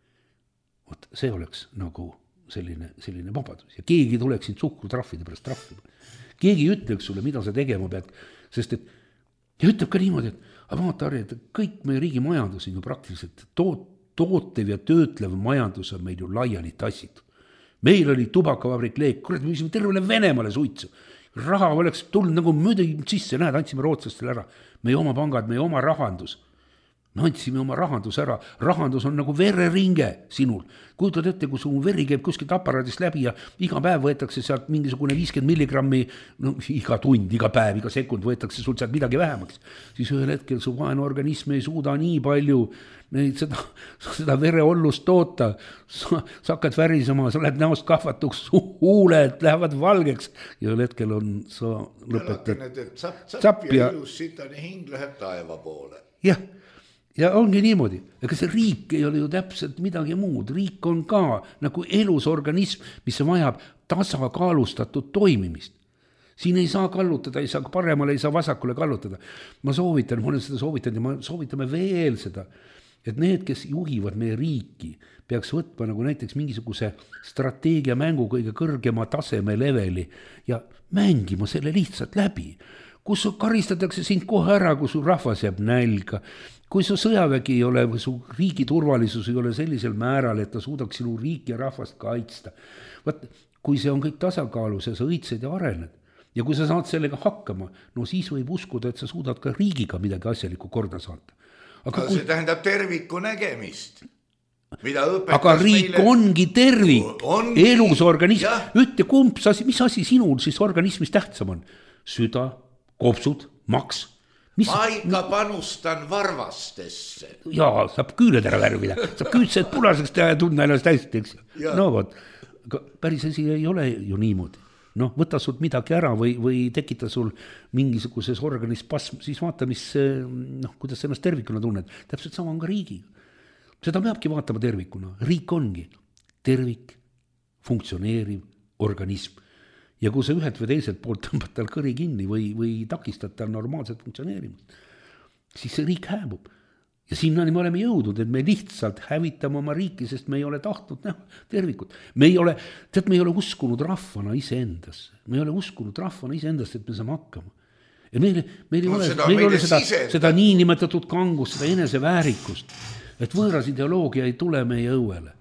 [SPEAKER 4] See oleks nagu selline vabadus. Ja keegi tuleks siin suhkrutrahvide pärast trahvima. Keegi ütleks sulle, mida sa tegema pead. Sest et, ja ütleb ka niimoodi, et vaata, Harri, et kõik meie riigi majandus on ju praktiliselt tootev ja töötlev majandus on meil ju laiali tassid. Meil oli tubakavabrik Leek, kurat, me viisime tervele Venemaale suitsu. Raha oleks tulnud nagu mööda sisse, näed, andsime rootslastele ära. Meie oma pangad, meie oma rahandus. Me andsime oma rahandus ära. Rahandus on nagu vereringe sinul. Kujutad ette, kui su veri käib kuskilt aparaadist läbi ja iga päev võetakse sealt mingisugune 50 milligrammi, iga tund, iga päev, iga sekund võetakse sul sealt midagi vähemaks. Siis ühel hetkel su vaene organism ei suuda nii palju seda vereollust toota. Sa hakkad värisema, sa lähed näost kahvatuks, huuled lähevad valgeks ja ühel hetkel on sa lõpetad.
[SPEAKER 3] Tsapp ja ilus sitane hing läheb taeva poole.
[SPEAKER 4] Jah. Ja ongi niimoodi, ega see riik ei ole ju täpselt midagi muud, riik on ka nagu elus organism, mis vajab tasakaalustatud toimimist. Siin ei saa kallutada, ei saa paremale, ei saa vasakule kallutada. Ma soovitan, ma olen seda soovitanud ja ma soovitame veel seda, et need, kes juhivad meie riiki, peaks võtma nagu näiteks mingisuguse strateegia mängu kõige kõrgema taseme leveli ja mängima selle lihtsalt läbi, kus karistatakse sind kohe ära, kui su rahvas jääb nälga, kui su sõjavägi ei ole või su riigi turvalisus ei ole sellisel määral, et ta suudaks sinu riiki ja rahvast kaitsta. Vaat, kui see on kõik tasakaalus ja sa õitsed ja arened ja kui sa saad sellega hakkama, no siis võib uskuda, et sa suudad ka riigiga midagi asjalikku korda saata.
[SPEAKER 3] Aga see tähendab terviku nägemist.
[SPEAKER 4] Aga riik meile... ongi tervik, elus organism. Ütle, mis asi sinul siis organismis tähtsam on? Süda, kopsud, maks.
[SPEAKER 3] Ma ikka panustan varvastesse.
[SPEAKER 4] Jaa, saab küüled ära värvida. Saab küüdsed punaseks teha ja tundna ennast hästi, eks. No vot, päris asi ei ole ju niimoodi. Noh, võta sul midagi ära või tekita sul mingisuguses organis pasm, siis vaata, kuidas ennast tervikuna tunned. Täpselt sama on ka riigiga. Seda peabki vaatama tervikuna. Riik ongi tervik, funktsioneeriv organism. Ja kui sa ühelt või teiselt poolt tõmbad tal kõri kinni või takistad tal normaalselt funktsioneerimist, siis see riik hääbub. Ja sinnani me oleme jõudnud, et me lihtsalt hävitame oma riiki, sest me ei ole tahtnud näha tervikut. Me ei ole uskunud rahvana iseendasse. Me ei ole uskunud rahvana iseendasse, et me saame hakkama. Ja meil ei ole seda niinimetatud kangust, seda eneseväärikust, et võõras ideoloogia ei tule meie õuele.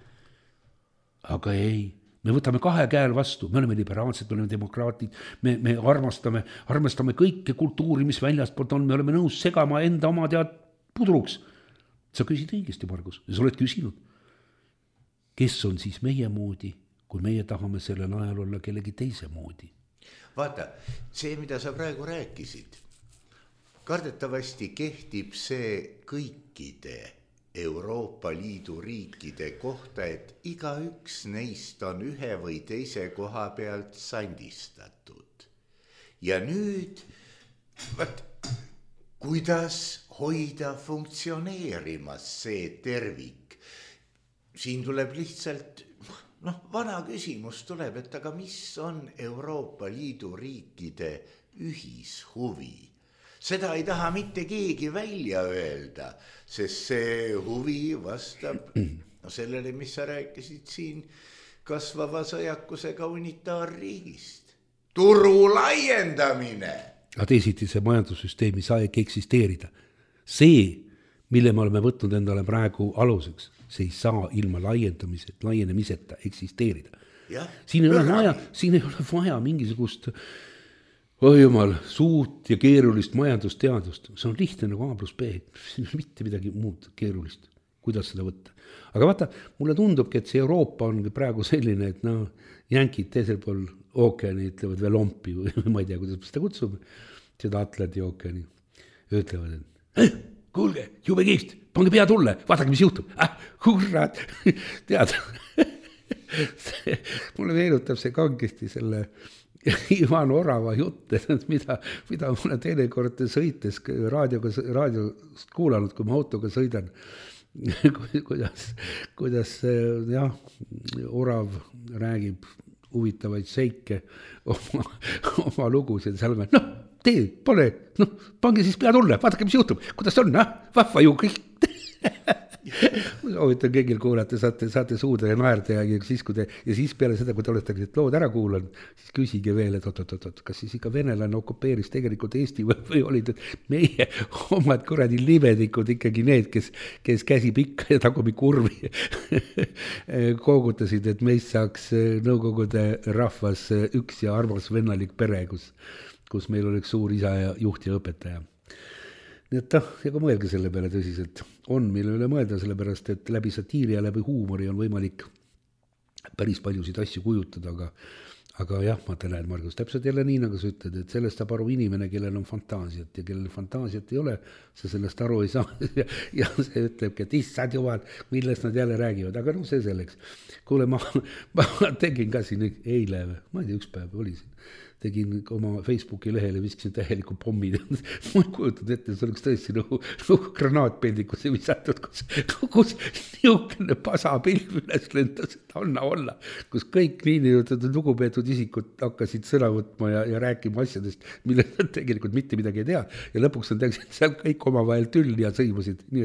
[SPEAKER 4] Aga ei, me võtame kahe käel vastu, me oleme liberaalsed, me oleme demokraatid, me armastame kõike kultuuri, mis väljastpoolt on, me oleme nõus segama enda oma pudruks. Sa küsid õigesti, Margus, ja sa oled küsinud. Kes on siis meie moodi, kui meie tahame sellel ajal olla kellegi teise moodi?
[SPEAKER 3] Vaata, see, mida sa praegu rääkisid, kardetavasti kehtib see kõikide Euroopa Liidu riikide kohta, et igaüks neist on ühe või teise koha pealt sandistatud. Ja nüüd, kuidas hoida funktsioneerimas see tervik? Siin tuleb lihtsalt, vana küsimus tuleb, et aga mis on Euroopa Liidu riikide ühishuvi? Seda ei taha mitte keegi välja öelda, sest see huvi vastab sellele, mis sa rääkisid siin kasvava sõjakusega unitaarriigist. Turu laiendamine.
[SPEAKER 4] Aga teisiti see majandussüsteemi saa ikka eksisteerida. See, mille me oleme võtnud endale praegu aluseks, see ei saa ilma laienemiseta eksisteerida. Siin ei ole vaja mingisugust jumal, suurt ja keerulist majandusteadust. See on lihtne nagu A plus B. Siin on mitte midagi muud keerulist. Kuidas seda võtta? Aga vaata, mulle tundubki, et see Euroopa on praegu selline, et jänkid teisel pool ookeani ütlevad veel lompi või ma ei tea, kuidas me seda kutsume, seda Atlandi ookeani. Ütlevad, et kuulge, jube kihvt, pange pea tulle, vaadake, mis juhtub. Hurrad, tead. Mulle meenutab see kangesti selle Ivan Orava jutt, mida mulle teinekord sõites raadiost kuulanud, kui ma autoga sõidan, kuidas Orav räägib huvitavaid seike oma lugusid, seal me, pange siis pea tulle, vaadake, mis juhtub, kuidas on, vahva ju kõik. Ma soovitan kõigil kuulata, saate suuda ja naerda ja siis peale seda, kui te olete need lood ära kuulanud, siis küsige veel, et kas siis ikka venelane okupeeris tegelikult Eesti või olid meie omad kuradi libedikud ikkagi need, kes käsi pikka ja tagumi kurvi koogutasid, et meist saaks Nõukogude rahvas üks ja armas vennalik pere, kus meil oleks suur isa ja juht ja õpetaja. Nii et ega mõelge selle peale tõsiselt. On mille üle mõelda, sellepärast, et läbi satiiri ja läbi huumori on võimalik päris paljusid asju kujutada, aga jah, ma näen, Margus, täpselt jälle nii, nagu sa ütled, et sellest saab aru inimene, kellel on fantaasiat ja kellel fantaasiat ei ole, sa sellest aru ei saa ja see ütlebki, et issand jumal, millest nad jälle räägivad, aga see selleks. Kuule, ma tegin ka siin eile, ma ei tea, üks päev oli siin, tegin oma Facebooki lehele, viskasin täieliku pommi. Ma ei kujutanud ette, see oleks tõesti nagu granaatpeldikusse visatud, kus niisugune pasapilv üles lendas, et anna olla, kus kõik niinimetatud lugupeetud isikud hakkasid sõna võtma ja rääkima asjadest, millest nad tegelikult mitte midagi ei tea. Ja lõpuks on tegid seal kõik omavahel tülli ja sõimasid, nii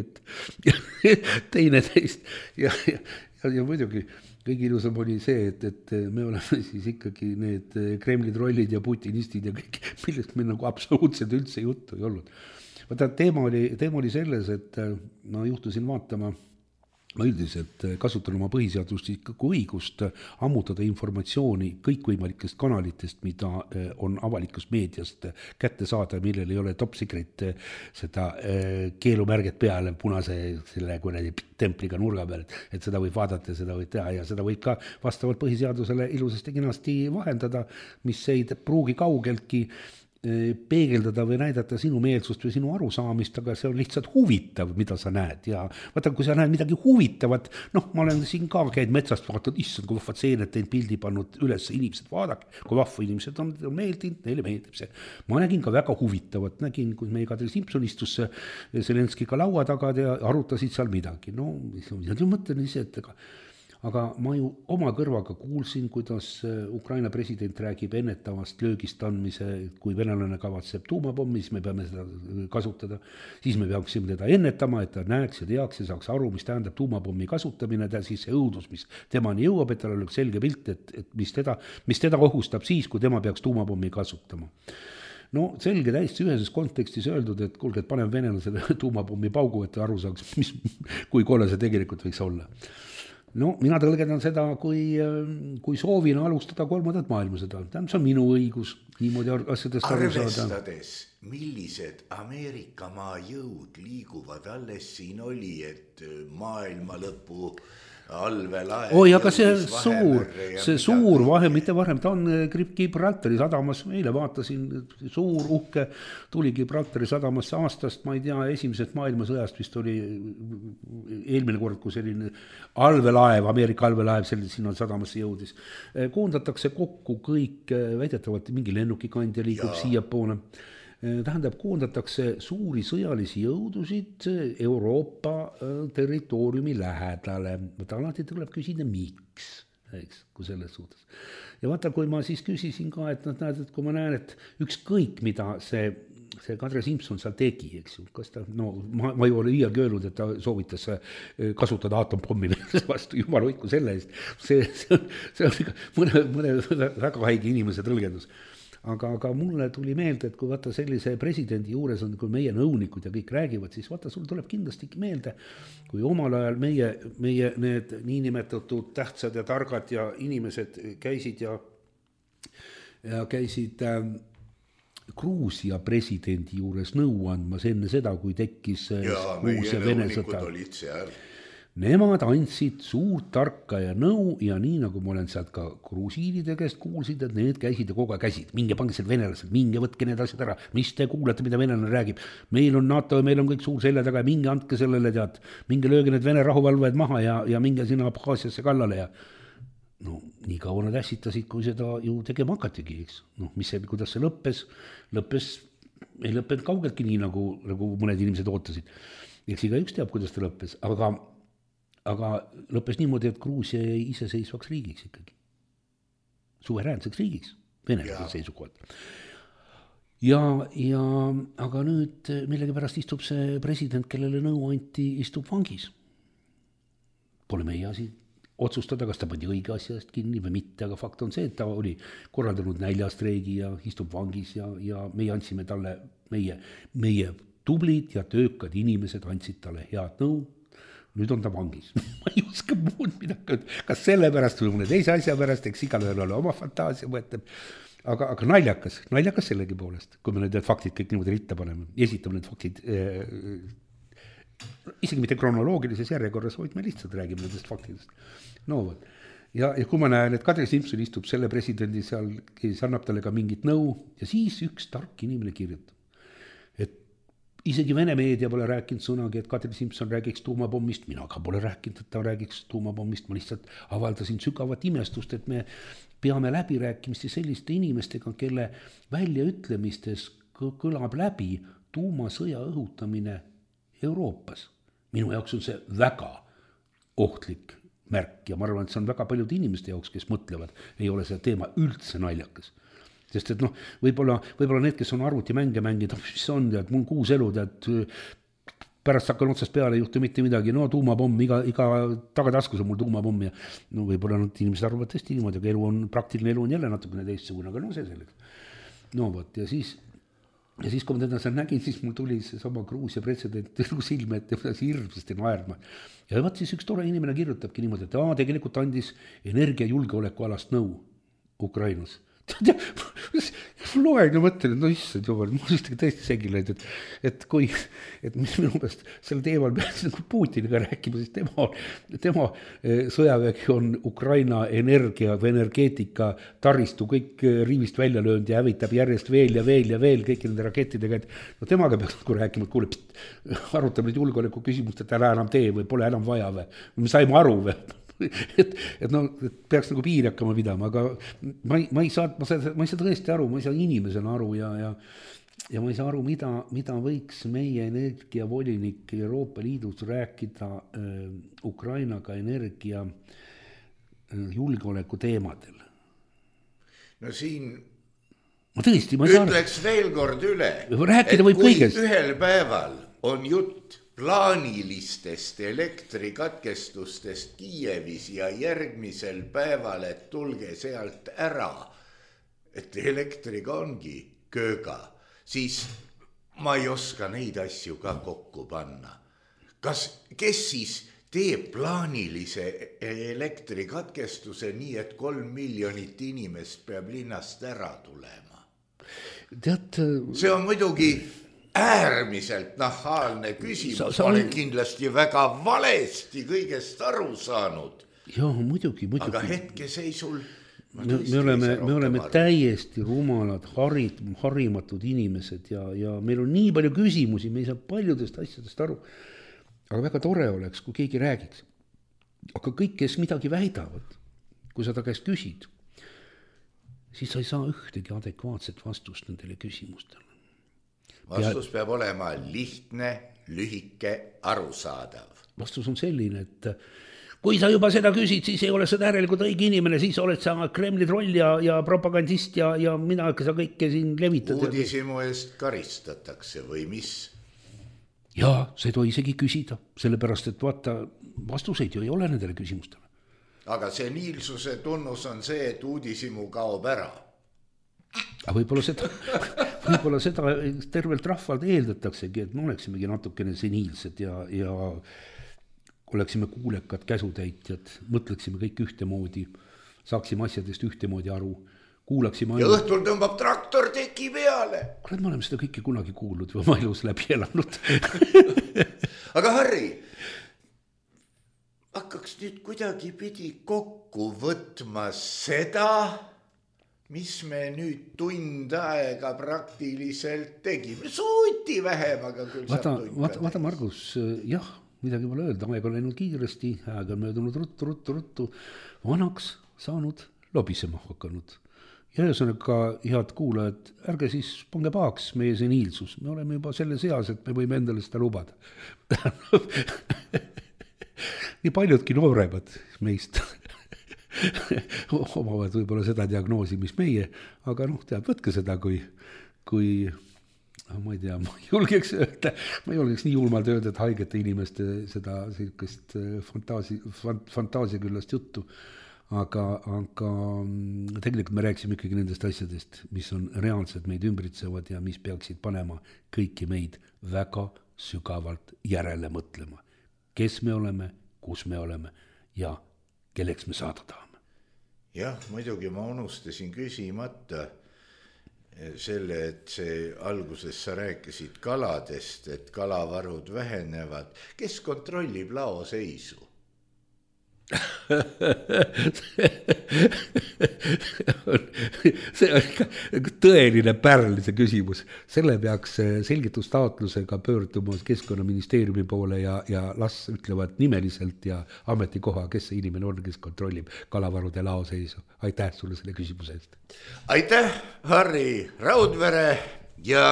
[SPEAKER 4] et teine teist. Ja muidugi kõige ilusam oli see, et me oleme siis ikkagi need Kremli trollid ja putinistid ja kõik, millest meil nagu absoluutselt üldse juttu ei olnud. Vaata, teema oli selles, et ma juhtusin vaatama, ma üldiselt kasutan oma põhiseadust ikkagi õigust ammutada informatsiooni kõikvõimalikest kanalitest, mida on avalikust meediast kätte saada, millel ei ole top secret seda keelumärget peale punase selle templiga nurga peal, et seda võib vaadata ja seda võib teha ja seda võib ka vastavalt põhiseadusele ilusasti kenasti vahendada, mis ei pruugi kaugeltki peegeldada või näidata sinu meelsust või sinu arusaamist, aga see on lihtsalt huvitav, mida sa näed ja vaata, kui sa näed midagi huvitavat, ma olen siin ka käinud metsast vaatanud, issand, kui vahvad seened tein pildi pannud üles, inimesed vaadake, kui vahva inimesed on meeldinud, neile meeldib see. Ma nägin ka väga huvitavat, kui meie Kadri Simson istus Zelenskiga laua taga ja arutasid seal midagi, mõtlen ise, et aga ma ju oma kõrvaga kuulsin, kuidas Ukraina president räägib ennetavast löögist andmise, kui venelane kavatseb tuumapommi, siis me peame seda kasutada, siis me peaksime teda ennetama, et ta näeks ja teaks ja saaks aru, mis tähendab tuumapommi kasutamine, siis see õudus, mis temani jõuab, et tal oleks selge pilt, et mis teda ohustab siis, kui tema peaks tuumapommi kasutama. Selge täiesti üheses kontekstis öeldud, et kuulge, et paneme venelasele tuumapommi paugu, et aru saaks, kui kole see tegelikult võiks olla. Mina tõlgendan seda, kui soovin alustada 3. maailmasõda. See on minu õigus niimoodi asjadest aru saada.
[SPEAKER 3] Arvestades, millised Ameerikamaa jõud liiguvad alles siin oli, et maailma lõpu allvelaev.
[SPEAKER 4] Aga see suur vahe, mitte varem, ta on Gibraltari sadamas, eile vaatasin, suur uhke tuli Gibraltari sadamasse aastast, ma ei tea, esimesest maailmasõjast vist oli eelmine kord, kui selline allvelaev, Ameerika allvelaev sinna sadamasse jõudis. Koondatakse kokku kõik, väidetavalt mingi lennukikandja liigub siia poole. Tähendab, koondatakse suuri sõjalisi jõudusid Euroopa territooriumi lähedale. Alati tuleb küsida, miks, kui selles suhtes. Ja vaata, kui ma siis küsisin ka, et kui ma näen, et ükskõik, mida see Kadri Simson seal tegi, eks ju, kas ta, ma ei ole iialgi öelnud, et ta soovitas kasutada aatompommmi vastu, jumal hoidku selle eest. See on mõne väga haige inimese tõlgendus. Aga mulle tuli meelde, et kui vaata sellise presidendi juures on, kui meie nõunikud ja kõik räägivad, siis vaata, sul tuleb kindlasti meelde, kui omal ajal meie need niinimetatud tähtsad ja targad ja inimesed käisid ja käisid Gruusia presidendi juures nõu andmas enne seda, kui tekkis Gruusia Vene sõda. Nemad andsid suurt tarka ja nõu ja nii nagu ma olen sealt ka grusiinide käest kuulsid, et need käisid ja kogu aeg käisid. Minge pange seal venelased, minge võtke need asjad ära. Mis te kuulete, mida venelane räägib? Meil on NATO ja meil on kõik suur selja taga ja minge andke sellele tead. Minge lööge need Vene rahuvalvajad maha ja minge sinna Abhaasiasse kallale ja nii kaua nad ässitasid, kui seda ju tegema hakatigi, eks. Kuidas see lõppes, ei lõppenud kaugeltki nii, nagu mõned inimesed ootasid. Eks igaüks teab, kuidas ta lõppes, aga lõppes niimoodi, et Gruusia jäi iseseisvaks riigiks ikkagi. Suveräänseks riigiks, venelase seisukohalt. Aga nüüd millegipärast istub see president, kellele nõu anti, istub vangis. Pole meie asi otsustada, kas ta pandi õige asjast kinni või mitte, aga fakt on see, et ta oli korraldanud näljastreigi ja istub vangis ja meie andsime talle, meie tublid ja töökad inimesed andsid talle head nõu. Nüüd on ta vangis. Ma ei oska muud midagi, kas selle pärast või mõne teise asja pärast, eks igalühel ole oma fantaasia mõtleb. Aga naljakas sellegi poolest, kui me need faktid kõik niimoodi ritta paneme, esitame need faktid isegi mitte kronoloogilises järjekorras, vaid me lihtsalt räägime nendest faktidest. Ja kui ma näen, et Kadri Simson istub selle presidendi seal, kes annab talle ka mingit nõu ja siis üks tark inimene kirjutab. Isegi Vene meedia pole rääkinud sõnagi, et Kadri Simson räägiks tuumapommist, mina ka pole rääkinud, et ta räägiks tuumapommist, ma lihtsalt avaldasin sügavat imestust, et me peame läbirääkimisi selliste inimestega, kelle väljaütlemistes kõlab läbi tuumasõja õhutamine Euroopas. Minu jaoks on see väga ohtlik märk ja ma arvan, et see on väga paljude inimeste jaoks, kes mõtlevad, ei ole see teema üldse naljakas. Sest et võib-olla need, kes on arvutimänge mängida, mis on, tead, mul 6 elu, tead, pärast hakkan otsast peale, ei juhtu mitte midagi, no tuumapomm, iga tagataskus on mul tuumapomm ja no võib-olla need inimesed arvavad tõesti niimoodi, aga praktiline elu on jälle natukene teistsugune, aga no see selleks. No võt, ja siis kui ma teda seal nägin, siis mul tuli see sama Gruusia pretsedent silme, et hirmsasti naerma. Ja võt siis üks tore inimene kirjutabki niimoodi, et tegelikult andis energiajulgeoleku alast nõu Ukrainas. Loen ja mõtlen, et no issand jumal, ma olen tõesti segi läinud, et mis minu meelest sel teemal peaks nagu Putiniga rääkima, siis tema sõjavägi on Ukraina energia või energeetika taristu kõik riivist välja löönud ja hävitab järjest veel ja veel kõiki nende rakettidega, et no temaga peaks nagu rääkima, et kuule, arutame nüüd julgeoleku küsimust, et ära enam tee või pole enam vaja või me saime aru või et peaks nagu piiri hakkama pidama, aga ma ei saa tõesti aru, ma ei saa inimesena aru ja ma ei saa aru, mida võiks meie energiavolinik Euroopa Liidus rääkida Ukrainaga energia julgeoleku teemadel.
[SPEAKER 3] No siin
[SPEAKER 4] ütleks
[SPEAKER 3] veel kord üle,
[SPEAKER 4] et kui
[SPEAKER 3] ühel päeval on jutt plaanilistest elektrikatkestustest Kiievis ja järgmisel päeval, et tulge sealt ära, et elektriga ongi kööga, siis ma ei oska neid asju ka kokku panna. Kes siis teeb plaanilise elektrikatkestuse nii, et 3 miljonit inimest peab linnast ära tulema? See on muidugi äärmiselt nahaalne küsimus, ma olen kindlasti väga valesti kõigest aru saanud.
[SPEAKER 4] Jaa, muidugi.
[SPEAKER 3] Aga hetkeseisul
[SPEAKER 4] me oleme täiesti rumalad, harimatud inimesed ja meil on nii palju küsimusi, me ei saa paljudest asjadest aru. Aga väga tore oleks, kui keegi räägiks. Aga kõik, kes midagi väidavad, kui sa ta käest küsid, siis sa ei saa ühtegi adekvaatset vastust nendele küsimustele.
[SPEAKER 3] Vastus peab olema lihtne, lühike, arusaadav.
[SPEAKER 4] Vastus on selline, et kui sa juba seda küsid, siis ei ole seda järelikult õige inimene, siis oled sa Kremli troll ja propagandist ja midagi sa kõike siin levitad.
[SPEAKER 3] Uudisimu eest karistatakse või mis?
[SPEAKER 4] Jaa, see ei tohi isegi küsida, sellepärast, et vaata, vastuseid ju ei ole nendele küsimustele.
[SPEAKER 3] Aga see niilsuse tunnus on see, et uudisimu kaob ära.
[SPEAKER 4] Aga võib-olla seda tervelt rahvalt eeldataksegi, et me oleksimegi natukene seniilsed ja oleksime kuulekad käsutäitjad, mõtleksime kõik ühtemoodi, saaksime asjadest ühtemoodi aru, kuulaksime
[SPEAKER 3] ja õhtul tõmbab traktor teki peale.
[SPEAKER 4] Kuule, me oleme seda kõike kunagi kuulnud või oma elus läbi elanud.
[SPEAKER 3] Aga Harri, hakkaks nüüd kuidagi pidi kokku võtma seda, mis me nüüd tund aega praktiliselt tegime. Suuti vähem, aga küll saab tund.
[SPEAKER 4] Vaata Margus, jah, midagi pole öelda, aeg on läinud kiiresti, aeg on möödunud ruttu, vanaks saanud, lobisema hakanud. Ja ühesõnaga, head kuulajad, ärge siis pange pahaks meie seniilsus, me oleme juba selle seas, et me võime endale seda lubada. Nii paljudki nooremad meist omavad võib-olla seda diagnoosi, mis meie, aga tead, võtke seda, kui ma ei tea, ma ei julgeks nii julmalt öelda, et haigete inimeste seda sellist fantaasiaküllast juttu, aga tegelikult me rääksime ikkagi nendest asjadest, mis on reaalselt meid ümbritsevad ja mis peaksid panema kõiki meid väga sügavalt järele mõtlema. Kes me oleme, kus me oleme ja kelleks me saada tahame.
[SPEAKER 3] Jah, muidugi ma unustasin küsimata selle, et see alguses sa rääkisid kaladest, et kalavarud vähenevad. Kes kontrollib laoseisu?
[SPEAKER 4] see on ikka tõeline pärl, see küsimus. Selle peaks selgitustaotlusega pöörduma Keskkonnaministeeriumi poole ja las ütlevad nimeliselt ja ametikoha, kes see inimene on, kes kontrollib kalavarude laoseisu. Aitäh sulle selle küsimuse eest.
[SPEAKER 3] Aitäh, Harri Raudvere ja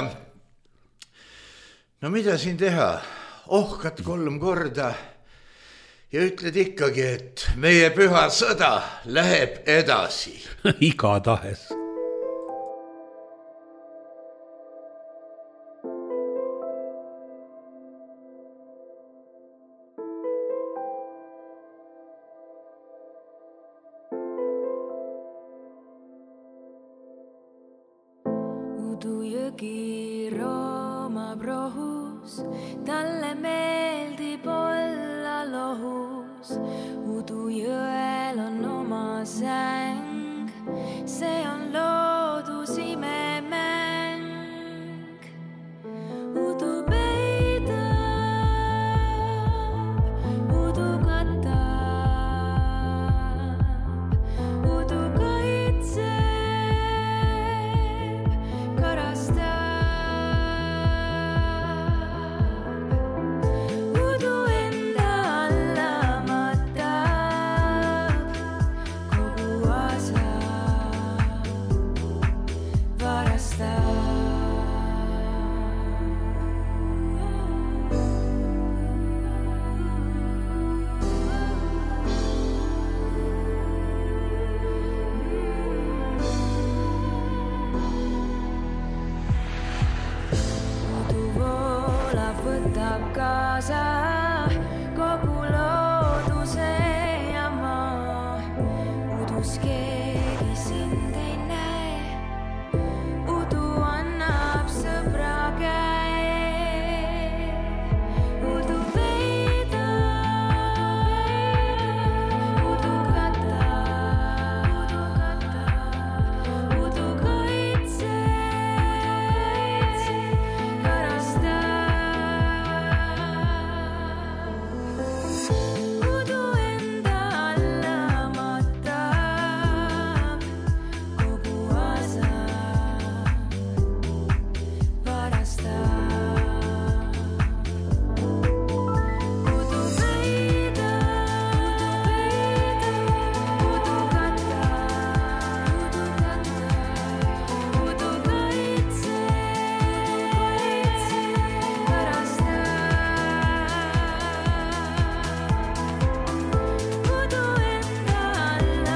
[SPEAKER 3] no mida siin teha? Ohkad 3 korda ja ütled ikkagi, et meie püha sõda läheb edasi.
[SPEAKER 4] Igatahes.
[SPEAKER 5] Udujõgi roomab rohus, talle meeldib olla lohus. Udujõel on oma säng, see on loodus imemäng. Udu peidab, udu katab, udu kaitseb, karastab. Udu enda alla matab, kogu asa varastab. Udu voolab, võtab kaasa kogu looduse ja maa. Udus keegi sind ei näe, udu annab sõbra käe. Udu veidab, udu katab, udu kaitseb, karastab. Udu enda alla matab, kogu asa varastab. Udu veidab, udu katab, udu kaitseb, karastab. Udu enda alla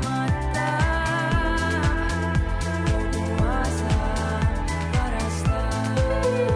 [SPEAKER 5] matab, kogu asa varastab.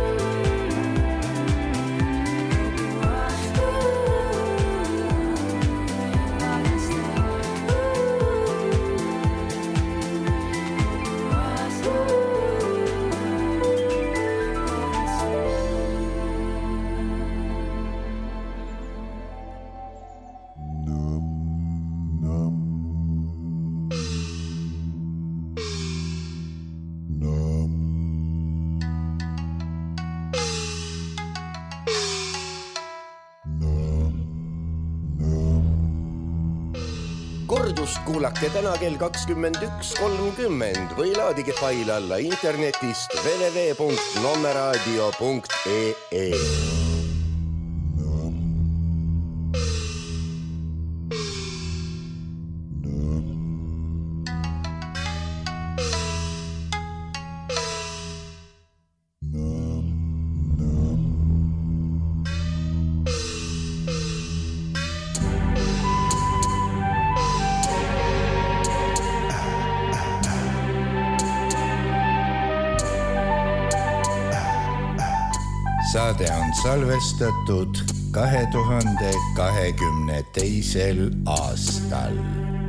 [SPEAKER 2] Kordust kuulake täna kell 21.30 või laadige fail alla internetist www.nommeradio.ee.
[SPEAKER 3] Saade on salvestatud 2022. aastal.